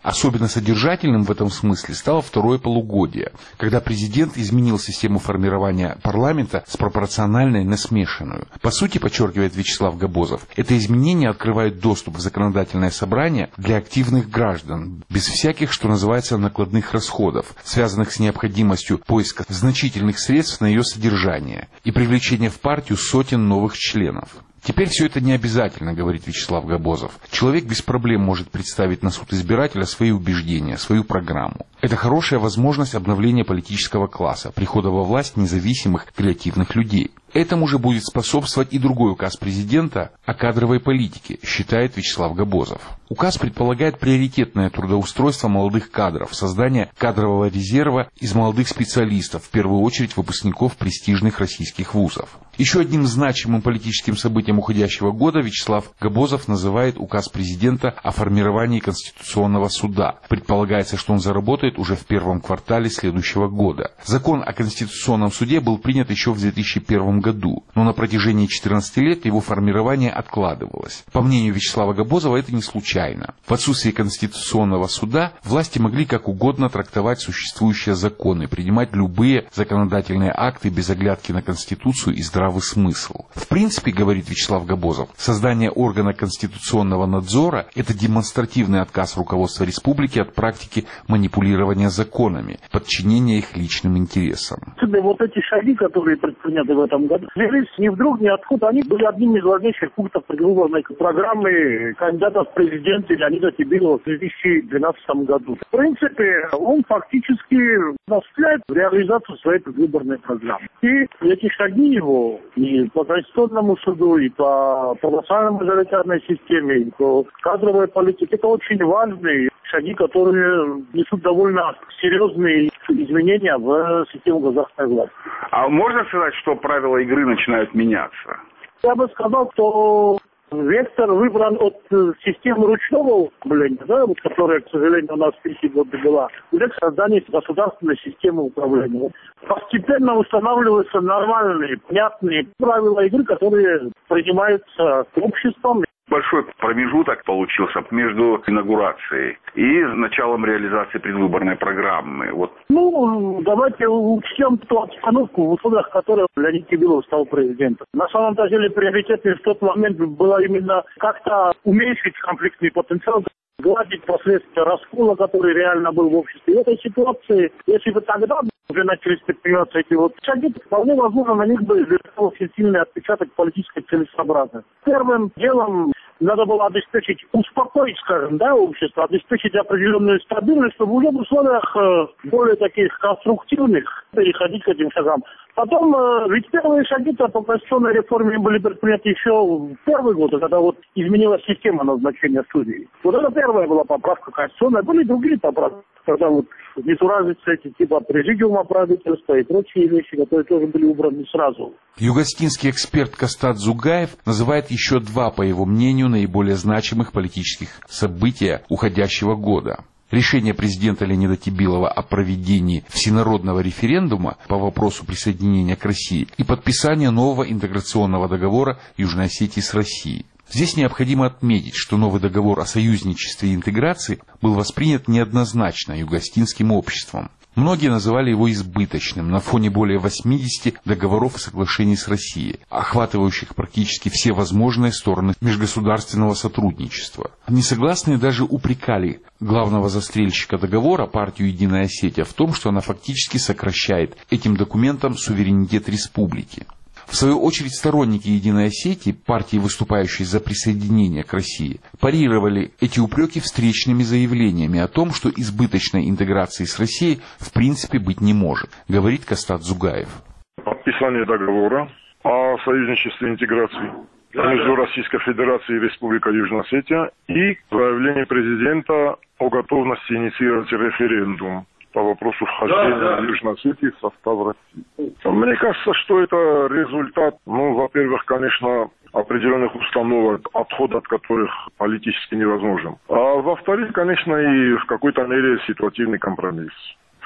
Особенно содержательным в этом смысле стало второе полугодие, когда президент изменил систему формирования парламента с пропорциональной на смешанную. По сути, подчеркивает Вячеслав Габозов, это изменение открывает доступ в законодательное собрание для активных граждан, без всяких, что называется, накладных расходов, связанных с необходимостью поиска значительных средств на ее содержание и привлечения в партию сотен новых членов. Теперь все это не обязательно, говорит Вячеслав Габозов. Человек без проблем может представить на суд избирателя свои убеждения, свою программу. Это хорошая возможность обновления политического класса, прихода во власть независимых, креативных людей. Этому же будет способствовать и другой указ президента о кадровой политике, считает Вячеслав Габозов. Указ предполагает приоритетное трудоустройство молодых кадров, создание кадрового резерва из молодых специалистов, в первую очередь выпускников престижных российских вузов. Еще одним значимым политическим событием уходящего года Вячеслав Габозов называет указ президента о формировании Конституционного суда. Предполагается, что он заработает уже в первом квартале следующего года. Закон о Конституционном суде был принят еще в две тысячи первом году, но на протяжении четырнадцати лет его формирование откладывалось. По мнению Вячеслава Габозова, это не случайно. В отсутствие Конституционного суда власти могли как угодно трактовать существующие законы, принимать любые законодательные акты без оглядки на Конституцию и здравый смысл. В принципе, говорит Вячеслав Габозов, создание органа конституционного надзора – это демонстративный отказ руководства республики от практики манипулирования законами, подчинения их личным интересам. Вот эти шаги, которые предприняты в этом году, взялись ни вдруг, ни откуда. Они были одним из важнейших пунктов предвыборной программы кандидата в президенты Леонида Тибилова в две тысячи двенадцатом году. В принципе, он фактически осуществляет реализацию своей предвыборной программы. И эти шаги его и по Конституционному суду, и по пропорционально-мажоритарной системе, и по кадровой политике, это очень важные шаги, которые несут довольно серьезные изменения в систему государственной власти. А можно сказать, что правила игры начинают меняться? Я бы сказал, что вектор выбран от системы ручного управления, да, вот, которая, к сожалению, у нас в тысячи годы была, уже к созданию государственной системы управления. Постепенно устанавливаются нормальные, понятные правила игры, которые принимаются обществом. Большой промежуток получился между инаугурацией и началом реализации предвыборной программы. Вот. Ну, давайте учтем ту обстановку, в условиях которой Леонид Тибилов стал президентом. На самом деле приоритетом в тот момент было именно как-то уменьшить конфликтный потенциал, гладить последствия раскола, который реально был в обществе. В этой ситуации, если бы тогда уже начались предприниматься эти вот шаги, вполне возможно, на них бы лежал очень сильный отпечаток политической целесообразности. Первым делом надо было обеспечить, успокоить, скажем, да, общество, обеспечить определенную стабильность, чтобы уже в условиях э, более таких конструктивных переходить к этим шагам. Потом, э, ведь первые шаги-то по конституционной реформе были предприняты еще в первый год, когда вот изменилась система назначения судей. Вот это первая была поправка конституционная, были другие поправки, когда вот несуразицы эти типа президиума правительства и прочие вещи, которые тоже были убраны сразу. Югостинский эксперт Кастат Зугаев называет еще два, по его мнению, наиболее значимых политических события уходящего года. Решение президента Леонида Тибилова о проведении всенародного референдума по вопросу присоединения к России и подписание нового интеграционного договора Южной Осетии с Россией. Здесь необходимо отметить, что новый договор о союзничестве и интеграции был воспринят неоднозначно югостинским обществом. Многие называли его избыточным на фоне более восьмидесяти договоров и соглашений с Россией, охватывающих практически все возможные стороны межгосударственного сотрудничества. Несогласные даже упрекали главного застрельщика договора, партию «Единая Осетия», в том, что она фактически сокращает этим документом суверенитет республики. В свою очередь, сторонники «Единой Осетии», партии, выступающие за присоединение к России, парировали эти упреки встречными заявлениями о том, что избыточной интеграции с Россией в принципе быть не может, говорит Кастат Зугаев. Подписание договора о союзничестве и интеграции между Российской Федерацией и Республикой Южная Осетия и заявление президента о готовности инициировать референдум по вопросу вхождения да, да. Южной Осетии в состав России. Мне кажется, что это результат, ну, во-первых, конечно, определенных установок, отход от которых политически невозможен. А во-вторых, конечно, и в какой-то мере ситуативный компромисс. В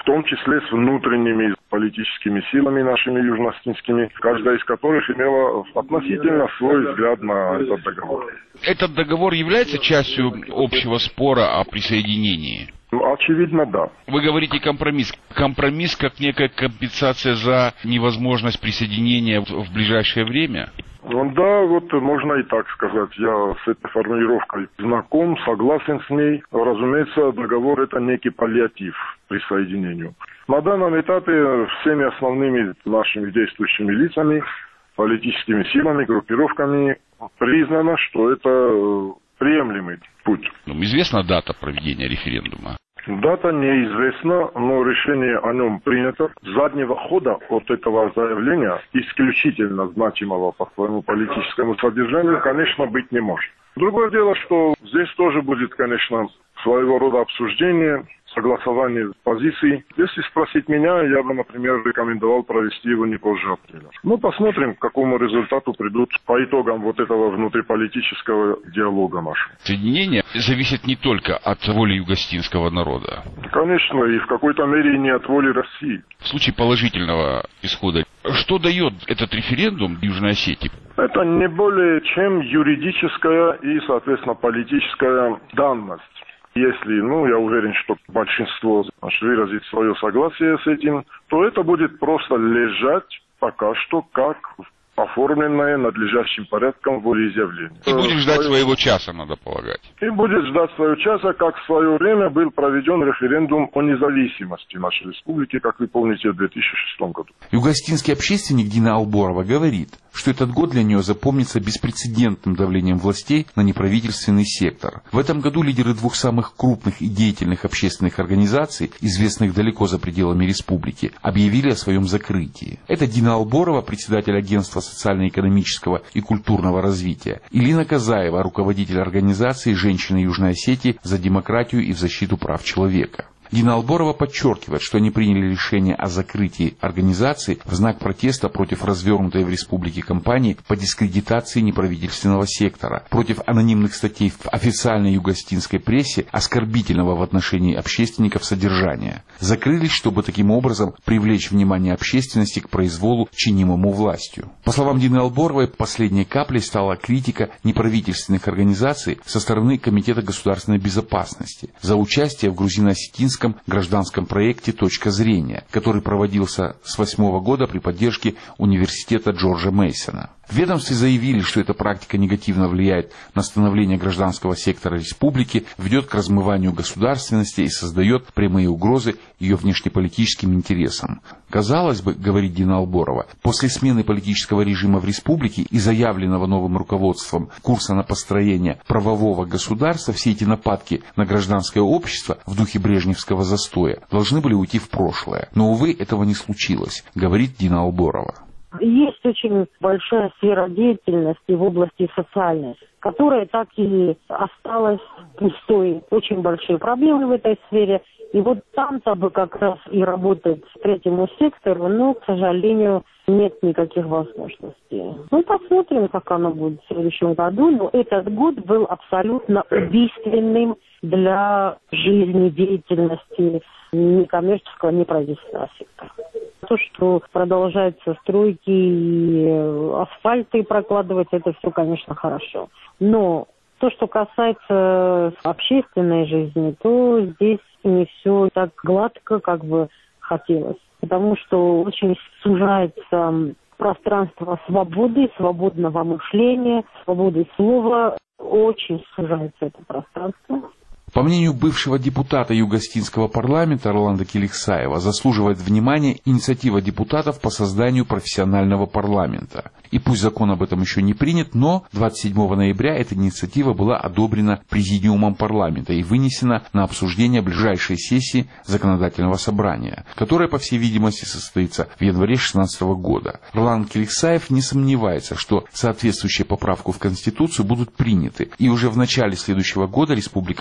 том числе с внутренними политическими силами нашими южноосетинскими, каждая из которых имела относительно свой взгляд на этот договор. Этот договор является частью общего спора о присоединении? Очевидно, да. Вы говорите компромисс. Компромисс как некая компенсация за невозможность присоединения в ближайшее время? Да, вот можно и так сказать. Я с этой формулировкой знаком, согласен с ней. Разумеется, договор — это некий паллиатив к присоединению. На данном этапе всеми основными нашими действующими лицами, политическими силами, группировками признано, что это приемлемый путь. Известна дата проведения референдума? Дата неизвестна, но решение о нем принято. Заднего хода от этого заявления, исключительно значимого по своему политическому содержанию, конечно, быть не может. Другое дело, что здесь тоже будет, конечно, своего рода обсуждение, согласование позиций. Если спросить меня, я бы, например, рекомендовал провести его не позже апреля. Ну, посмотрим, к какому результату придут по итогам вот этого внутриполитического диалога нашего. Соединение зависит не только от воли югостинского народа. Конечно, и в какой-то мере и не от воли России. В случае положительного исхода, что дает этот референдум Южной Осетии? Это не более чем юридическая и, соответственно, политическая данность. Если, ну, я уверен, что большинство значит, выразит свое согласие с этим, то это будет просто лежать пока что как оформленное надлежащим порядком волеизъявление. И будет ждать своего часа, надо полагать. И будет ждать своего часа, как в свое время был проведен референдум о независимости нашей республики, как вы помните, в две тысячи шестом году. Югостинский общественник Дина Алборова говорит, что этот год для нее запомнится беспрецедентным давлением властей на неправительственный сектор. В этом году лидеры двух самых крупных и деятельных общественных организаций, известных далеко за пределами республики, объявили о своем закрытии. Это Дина Алборова, председатель агентства социально-экономического и культурного развития, и Лина Казаева, руководитель организации «Женщины Южной Осетии за демократию и в защиту прав человека». Дина Алборова подчеркивает, что они приняли решение о закрытии организации в знак протеста против развернутой в республике кампании по дискредитации неправительственного сектора, против анонимных статей в официальной югостинской прессе, оскорбительного в отношении общественников содержания. Закрылись, чтобы таким образом привлечь внимание общественности к произволу, чинимому властью. По словам Дины Алборовой, последней каплей стала критика неправительственных организаций со стороны Комитета государственной безопасности за участие в грузино-осетинском гражданском проекте «Точка зрения», который проводился с восьмого года при поддержке университета Джорджа Мейсона. В ведомстве заявили, что эта практика негативно влияет на становление гражданского сектора республики, ведет к размыванию государственности и создает прямые угрозы ее внешнеполитическим интересам. Казалось бы, говорит Дина Алборова, после смены политического режима в республике и заявленного новым руководством курса на построение правового государства, все эти нападки на гражданское общество в духе брежневского застоя должны были уйти в прошлое. Но, увы, этого не случилось, говорит Дина Алборова. Есть очень большая сфера деятельности в области социальной, которая так и осталась пустой. Очень большие проблемы в этой сфере. И вот там-то бы как раз и работать третьему сектору, но, к сожалению, нет никаких возможностей. Ну, посмотрим, как оно будет в следующем году. Но этот год был абсолютно убийственным для жизни, деятельности некоммерческого, неправительственного сектора. То, что продолжаются стройки и асфальты прокладывать, это все, конечно, хорошо. Но то, что касается общественной жизни, то здесь не все так гладко, как бы хотелось. Потому что очень сужается пространство свободы, свободного мышления, свободы слова. Очень сужается это пространство. По мнению бывшего депутата Югостинского парламента Роланда Келихсаева, заслуживает внимания инициатива депутатов по созданию профессионального парламента. И пусть закон об этом еще не принят, но двадцать седьмого ноября эта инициатива была одобрена Президиумом парламента и вынесена на обсуждение ближайшей сессии законодательного собрания, которая, по всей видимости, состоится в январе две тысячи шестнадцатого года. Роланд Келихсаев не сомневается, что соответствующие поправки в Конституцию будут приняты, и уже в начале следующего года республика получит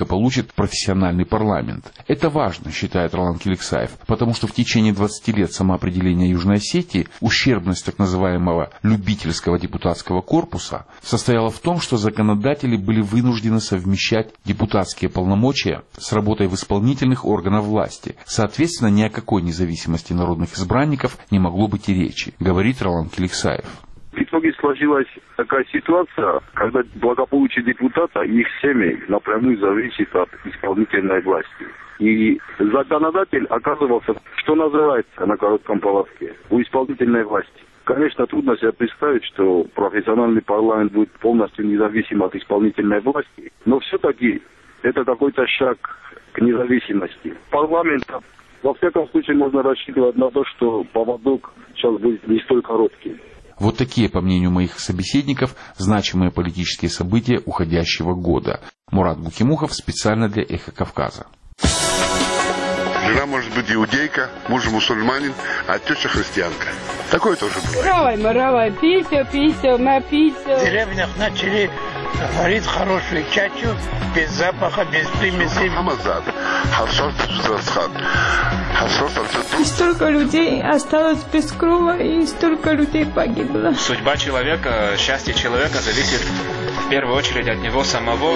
обеспечит профессиональный парламент. Это важно, считает Ролан Келексаев, потому что в течение двадцати лет самоопределения Южной Осетии ущербность так называемого любительского депутатского корпуса состояла в том, что законодатели были вынуждены совмещать депутатские полномочия с работой в исполнительных органах власти. Соответственно, ни о какой независимости народных избранников не могло быть и речи, говорит Ролан Келексаев. В итоге сложилась такая ситуация, когда благополучие депутата и их семей напрямую зависит от исполнительной власти. И законодатель оказывался, что называется, на коротком поводке, у исполнительной власти. Конечно, трудно себе представить, что профессиональный парламент будет полностью независим от исполнительной власти, но все-таки это какой-то шаг к независимости. Парламент, во всяком случае, можно рассчитывать на то, что поводок сейчас будет не столь короткий. Вот такие, по мнению моих собеседников, значимые политические события уходящего года. Мурат Гукимухов специально для «Эхо Кавказа». Жена может быть иудейка, муж мусульманин, а теща христианка. Такое тоже бывает. Равай, маравай, пися, пися, напися. В деревнях начали варить хорошую чачу, без запаха, без примесей. Хамазад, хавсор тусрасхан, хавсор тусрасхан. И столько людей осталось без крова, и столько людей погибло. Судьба человека, счастье человека зависит в первую очередь от него самого.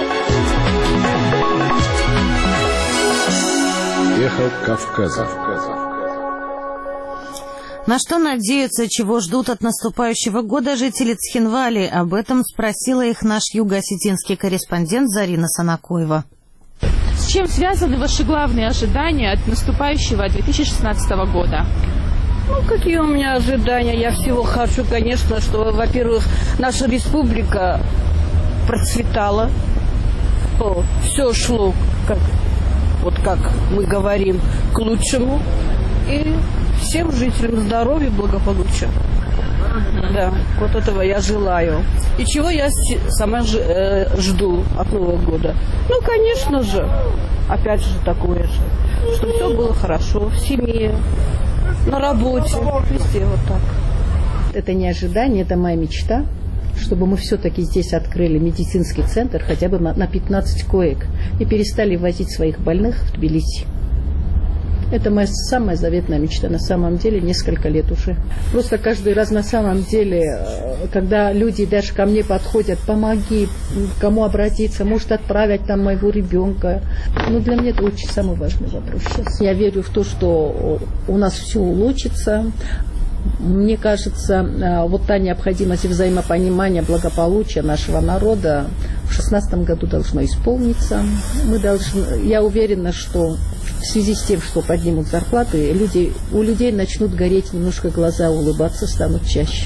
Эхо Кавказа. На что надеются, чего ждут от наступающего года жители Цхинвали? Об этом спросила их наш юго-осетинский корреспондент Зарина Санакоева. С чем связаны ваши главные ожидания от наступающего две тысячи шестнадцатого года? Ну, какие у меня ожидания? Я всего хочу, конечно, что, во-первых, наша республика процветала. О, все шло, как, вот как мы говорим, к лучшему. И всем жителям здоровья, благополучия. Да, вот этого я желаю. И чего я сама ж, э, жду от Нового года? Ну, конечно же, опять же такое же, что все было хорошо в семье, на работе, везде вот так. Это не ожидание, это моя мечта, чтобы мы все-таки здесь открыли медицинский центр хотя бы на пятнадцать коек и перестали возить своих больных в Тбилиси. Это моя самая заветная мечта, на самом деле, несколько лет уже. Просто каждый раз на самом деле, когда люди даже ко мне подходят, помоги, кому обратиться, может отправить там моего ребенка. Ну, для меня это очень самый важный вопрос сейчас. Я верю в то, что у нас все улучшится. Мне кажется, вот та необходимость взаимопонимания, благополучия нашего народа в шестнадцатом году должно исполниться. Мы должны, я уверена, что в связи с тем, что поднимут зарплаты, люди, у людей начнут гореть немножко глаза, улыбаться станут чаще.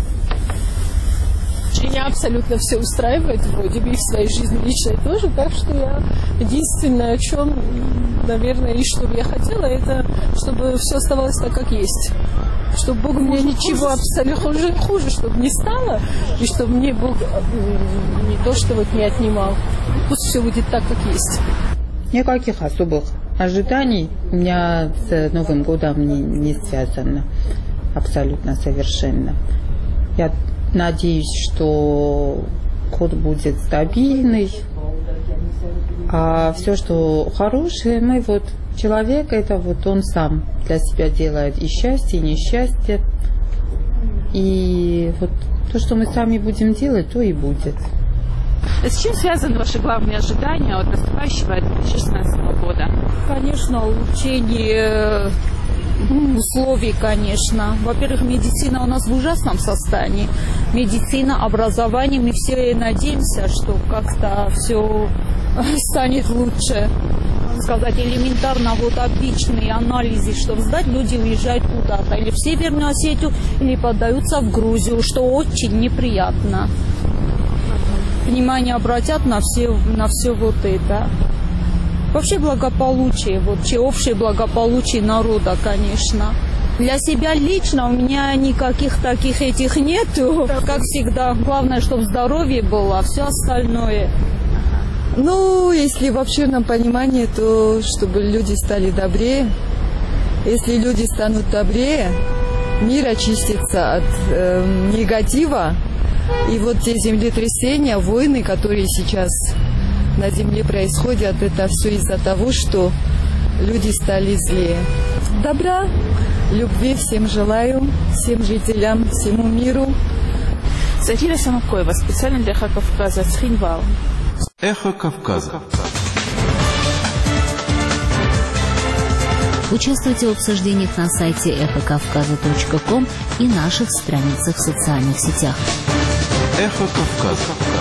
Меня абсолютно все устраивает, вроде бы и в своей жизни личной тоже, так что я единственное, о чем, наверное, и что бы я хотела, это чтобы все оставалось так, как есть. Чтобы Бог мне ничего абсолютно хуже, хуже, чтобы не стало, и чтобы мне Бог не то, что вот не отнимал. Пусть все будет так, как есть. Никаких особых ожиданий у меня с Новым годом не, не связано. Абсолютно совершенно. Я надеюсь, что год будет стабильный. А все, что хорошее, мы вот человек, это вот он сам для себя делает и счастье, и несчастье. И вот то, что мы сами будем делать, то и будет. С чем связаны ваши главные ожидания от наступающего две тысячи шестнадцатого года? Конечно, улучшение условий, конечно. Во-первых, медицина у нас в ужасном состоянии. Медицина, образование, мы все надеемся, что как-то все станет лучше. Сказать, элементарно, вот обычные анализы, чтобы сдать, люди уезжают куда-то, или в Северную Осетию, или поддаются в Грузию, что очень неприятно. Внимание обратят на все, на все вот это. Вообще благополучие, вообще общее благополучие народа, конечно. Для себя лично у меня никаких таких этих нету. Как всегда, главное, чтобы здоровье было, а все остальное. Ну, если в общем понимании, то чтобы люди стали добрее. Если люди станут добрее, мир очистится от э, негатива. И вот те землетрясения, войны, которые сейчас на земле происходит, это все из-за того, что люди стали злее. Добра, любви всем желаю, всем жителям, всему миру. Сатира Самокоева, специально для Эхо Кавказа, Цхинвал. Эхо Кавказа. Участвуйте в обсуждениях на сайте эхо кавказа точка ком и наших страницах в социальных сетях. Эхо Кавказа.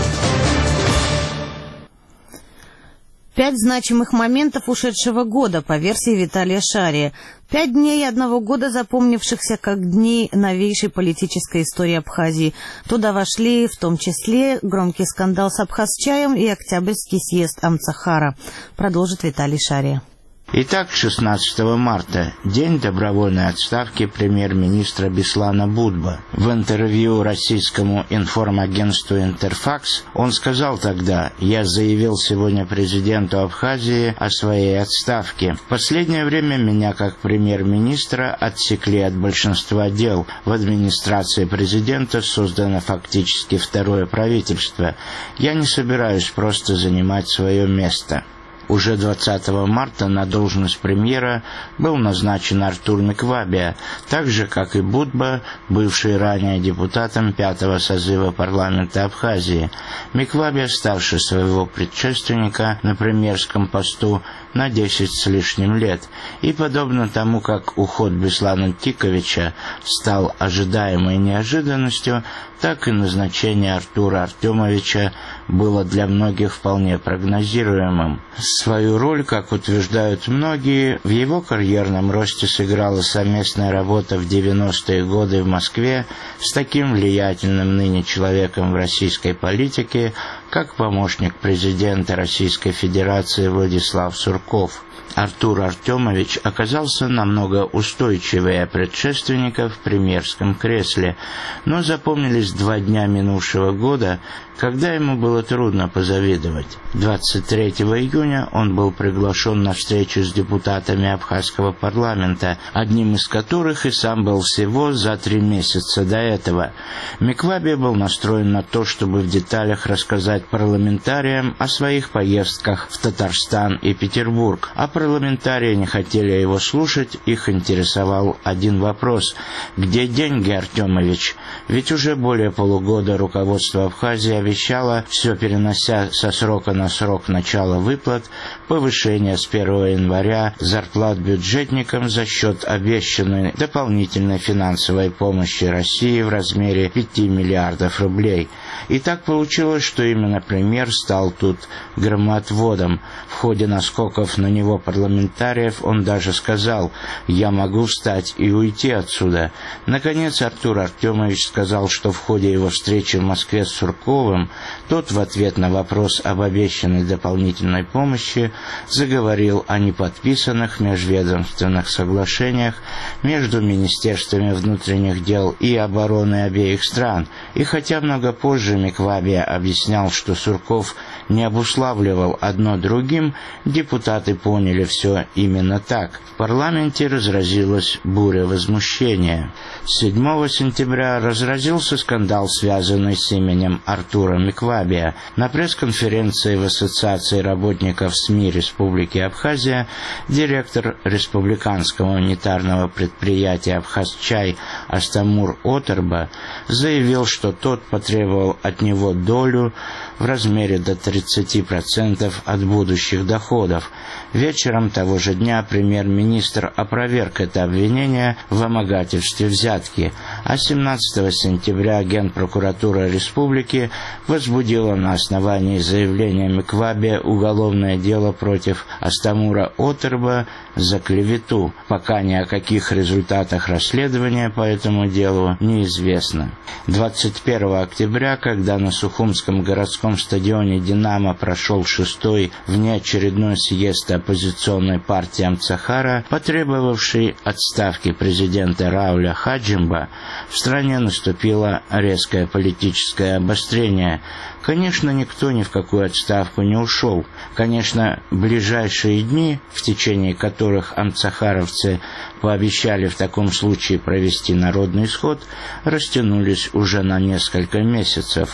Пять значимых моментов ушедшего года по версии Виталия Шария. Пять дней одного года, запомнившихся как дни новейшей политической истории Абхазии. Туда вошли в том числе громкий скандал с Абхазчаем и Октябрьский съезд Амцахара. Продолжит Виталий Шария. Итак, шестнадцатого марта, день добровольной отставки премьер-министра Беслана Будба. В интервью российскому информагентству «Интерфакс» он сказал тогда: «Я заявил сегодня президенту Абхазии о своей отставке. В последнее время меня как премьер-министра отсекли от большинства дел. В администрации президента создано фактически второе правительство. Я не собираюсь просто занимать свое место». Уже двадцатого марта на должность премьера был назначен Артур Миквабия, так же, как и Будба, бывший ранее депутатом пятого созыва парламента Абхазии. Миквабия старше своего предшественника на премьерском посту на десять с лишним лет, и подобно тому, как уход Беслана Тиковича стал ожидаемой неожиданностью, так и назначение Артура Артемовича было для многих вполне прогнозируемым. Свою роль, как утверждают многие, в его карьерном росте сыграла совместная работа в девяностые годы в Москве с таким влиятельным ныне человеком в российской политике, как помощник президента Российской Федерации Владислав Сурков. Артур Артемович оказался намного устойчивее предшественника в премьерском кресле, но запомнились два дня минувшего года, когда ему было трудно позавидовать. двадцать третьего июня он был приглашен на встречу с депутатами Абхазского парламента, одним из которых и сам был всего за три месяца до этого. Миквабия был настроен на то, чтобы в деталях рассказать парламентариям о своих поездках в Татарстан и Петербург, а парламентарии не хотели его слушать, их интересовал один вопрос: где деньги, Артемович? Ведь уже более полугода руководство Абхазии обещало, все перенося со срока на срок начала выплат, повышение с первого января зарплат бюджетникам за счет обещанной дополнительной финансовой помощи России в размере пяти миллиардов рублей. И так получилось, что именно премьер стал тут громоотводом. В ходе наскоков на него парламентариев он даже сказал: «Я могу встать и уйти отсюда». Наконец Артур Артемович сказал, что в ходе его встречи в Москве с Сурковым тот в ответ на вопрос об обещанной дополнительной помощи заговорил о неподписанных межведомственных соглашениях между Министерствами внутренних дел и обороны обеих стран. И хотя много позже Миквабия объяснял, что Сурков не обуславливал одно другим, депутаты поняли все именно так. В парламенте разразилась буря возмущения. седьмого сентября разразился скандал, связанный с именем Артура Миквабия. На пресс-конференции в Ассоциации работников СМИ Республики Абхазия директор республиканского унитарного предприятия «Абхазчай» Астамур Отерба заявил, что тот потребовал от него долю в размере до тридцати процентов от будущих доходов. Вечером того же дня премьер-министр опроверг это обвинение в вымогательстве взятки, а семнадцатого сентября Генпрокуратура Республики возбудила на основании заявления Миквабия уголовное дело против Астамура Отерба за клевету. Пока ни о каких результатах расследования по этому делу неизвестно. двадцать первого октября, когда на Сухумском городском стадионе «Динамо» прошел шестой внеочередной съезд оппозиционной партии Амцахара, потребовавший отставки президента Рауля Хаджимба, в стране наступило резкое политическое обострение. Конечно, никто ни в какую отставку не ушел. Конечно, ближайшие дни, в течение которых амцахаровцы пообещали в таком случае провести народный исход, растянулись уже на несколько месяцев.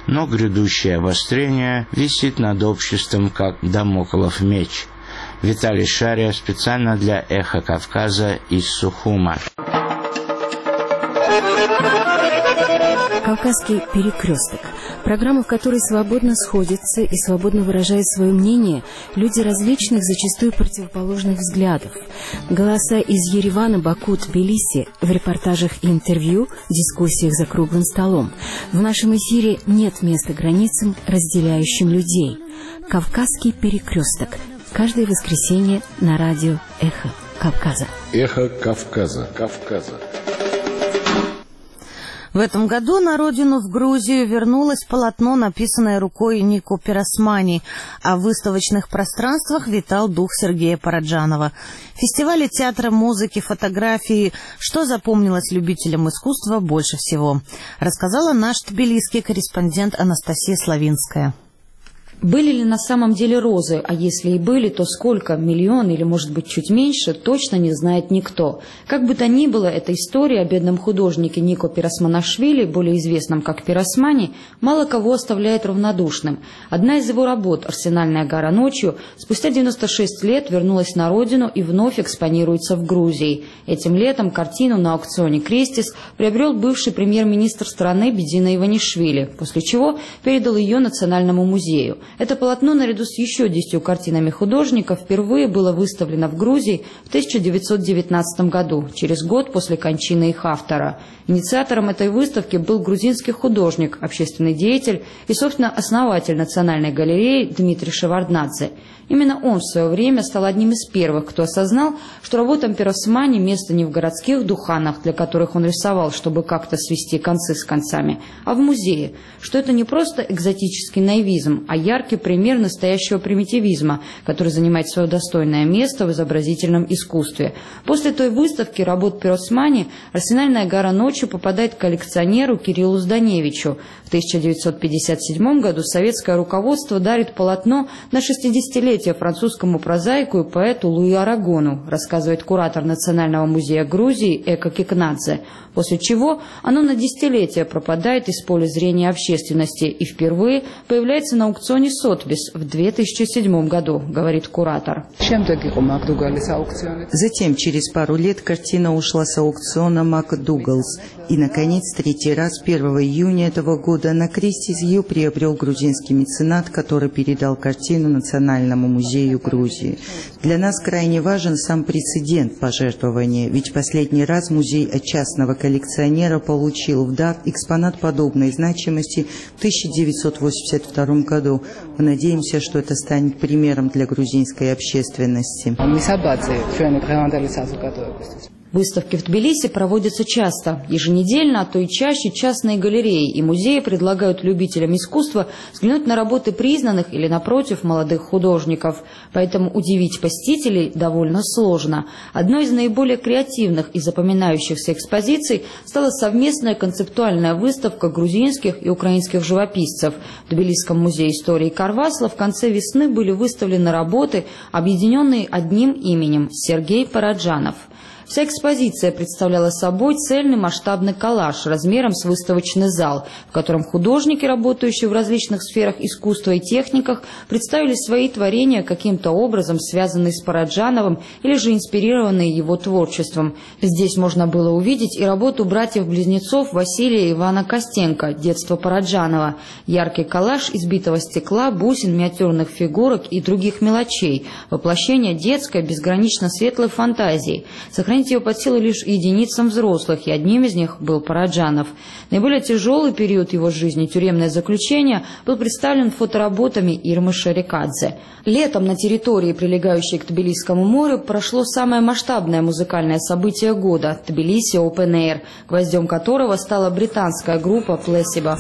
но грядущее обострение висит над обществом, как дамоклов меч. Виталий Шария специально для «Эхо Кавказа» из Сухума. «Кавказский перекресток». Программа, в которой свободно сходятся и свободно выражают свое мнение люди различных, зачастую противоположных взглядов. Голоса из Еревана, Баку, Тбилиси в репортажах и интервью, дискуссиях за круглым столом. В нашем эфире нет места границам, разделяющим людей. «Кавказский перекресток». Каждое воскресенье на радио «Эхо Кавказа». «Эхо Кавказа». Кавказа. В этом году на родину, в Грузию, вернулось полотно, написанное рукой Нико Пиросмани. А в выставочных пространствах витал дух Сергея Параджанова. Фестивали театра, музыки, фотографии. Что запомнилось любителям искусства больше всего? Рассказала наш тбилисский корреспондент Анастасия Славинская. Были ли на самом деле розы, а если и были, то сколько, миллион или, может быть, чуть меньше, точно не знает никто. Как бы то ни было, эта история о бедном художнике Нико Пиросманашвили, более известном как Пиросмани, мало кого оставляет равнодушным. Одна из его работ «Арсенальная гора ночью» спустя девяносто шесть лет вернулась на родину и вновь экспонируется в Грузии. Этим летом картину на аукционе «Крестис» приобрел бывший премьер-министр страны Бедина Иванишвили, после чего передал ее Национальному музею. Это полотно, наряду с еще десятью картинами художника, впервые было выставлено в Грузии в тысяча девятьсот девятнадцатом году, через год после кончины их автора. Инициатором этой выставки был грузинский художник, общественный деятель и, собственно, основатель Национальной галереи Дмитрий Шеварднадзе. Именно он в свое время стал одним из первых, кто осознал, что работам Пиросмани место не в городских духанах, для которых он рисовал, чтобы как-то свести концы с концами, а в музее, что это не просто экзотический наивизм, а яркий пример настоящего примитивизма, который занимает свое достойное место в изобразительном искусстве. После той выставки работ Пиросмани «Арсенальная гора ночью» попадает к коллекционеру Кириллу Зданевичу. В тысяча девятьсот пятьдесят седьмом году советское руководство дарит полотно на шестидесятилетие французскому прозаику и поэту Луи Арагону, рассказывает куратор Национального музея Грузии Эко Кикнадзе, после чего оно на десятилетие пропадает из поля зрения общественности и впервые появляется на аукционе Сотбис в две тысячи седьмом году, говорит куратор. Затем, через пару лет, картина ушла с аукциона МакДугалс. И, наконец, третий раз, первого июня этого года, на Крестис ее приобрел грузинский меценат, который передал картину Национальному музею Грузии. Для нас крайне важен сам прецедент пожертвования, ведь последний раз музей от частного коллекционера получил в дар экспонат подобной значимости в тысяча девятьсот восемьдесят втором году. Мы надеемся, что это станет примером для грузинской общественности. Выставки в Тбилиси проводятся часто. Еженедельно, а то и чаще частные галереи и музеи предлагают любителям искусства взглянуть на работы признанных или, напротив, молодых художников. Поэтому удивить посетителей довольно сложно. Одной из наиболее креативных и запоминающихся экспозиций стала совместная концептуальная выставка грузинских и украинских живописцев. В Тбилисском музее истории Карвасла в конце весны были выставлены работы, объединенные одним именем – Сергей Параджанов. Вся экспозиция представляла собой цельный масштабный коллаж размером с выставочный зал, в котором художники, работающие в различных сферах искусства и техниках, представили свои творения каким-то образом, связанные с Параджановым или же инспирированные его творчеством. Здесь можно было увидеть и работу братьев-близнецов Василия и Ивана Костенко «Детство Параджанова», яркий коллаж из битого стекла, бусин, миниатюрных фигурок и других мелочей, воплощение детской, безгранично светлой фантазии. Сохранить ее под силу лишь единицам взрослых, и одним из них был Параджанов. Наиболее тяжелый период его жизни, тюремное заключение, был представлен фотоработами Ирмы Шарикадзе. Летом на территории, прилегающей к Тбилисскому морю, прошло самое масштабное музыкальное событие года – Тбилиси Open Air, гвоздем которого стала британская группа Placebo.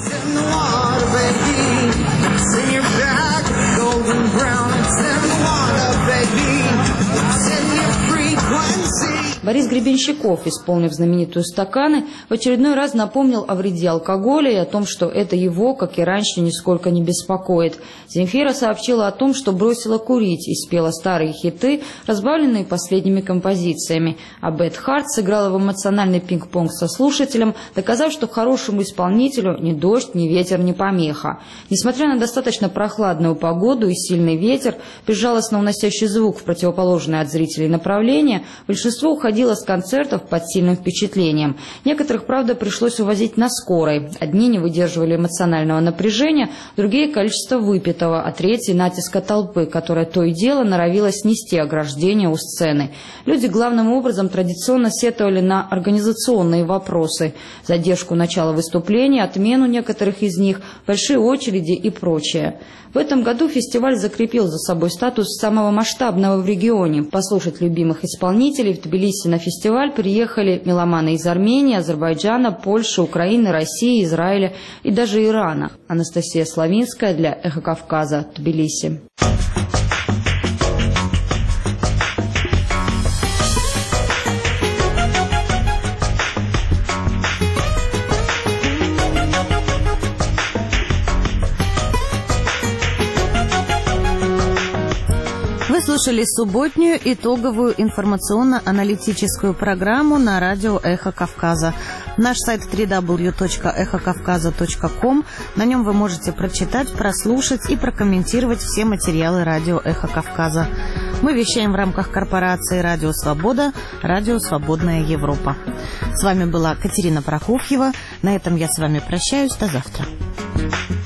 Борис Гребенщиков, исполнив знаменитую «Стаканы», в очередной раз напомнил о вреде алкоголя и о том, что это его, как и раньше, нисколько не беспокоит. Земфира сообщила о том, что бросила курить и спела старые хиты, разбавленные последними композициями. А Бет Харт сыграла в эмоциональный пинг-понг со слушателем, доказав, что хорошему исполнителю ни дождь, ни ветер не помеха. Несмотря на достаточно прохладную погоду и сильный ветер, безжалостно уносящий звук в противоположное от зрителей направление, большинство уходило с концертов под сильным впечатлением. Некоторых, правда, пришлось увозить на скорой. Одни не выдерживали эмоционального напряжения, другие – количество выпитого, а третьи – натиска толпы, которая то и дело норовила снести ограждение у сцены. Люди главным образом традиционно сетовали на организационные вопросы, задержку начала выступления, отмену некоторых из них, большие очереди и прочее. В этом году фестиваль закрепил за собой статус самого масштабного в регионе. Послушать любимых исполнителей в Тбилиси на фестиваль приехали меломаны из Армении, Азербайджана, Польши, Украины, России, Израиля и даже Ирана. Анастасия Славинская для «Эхо Кавказа», Тбилиси. Вы слушали субботнюю итоговую информационно-аналитическую программу на радио «Эхо Кавказа». Наш сайт дабл ю дабл ю дабл ю точка эхо кавказа точка ком. На нем вы можете прочитать, прослушать и прокомментировать все материалы радио «Эхо Кавказа». Мы вещаем в рамках корпорации «Радио Свобода», «Радио Свободная Европа». С вами была Катерина Прокофьева. На этом я с вами прощаюсь. До завтра.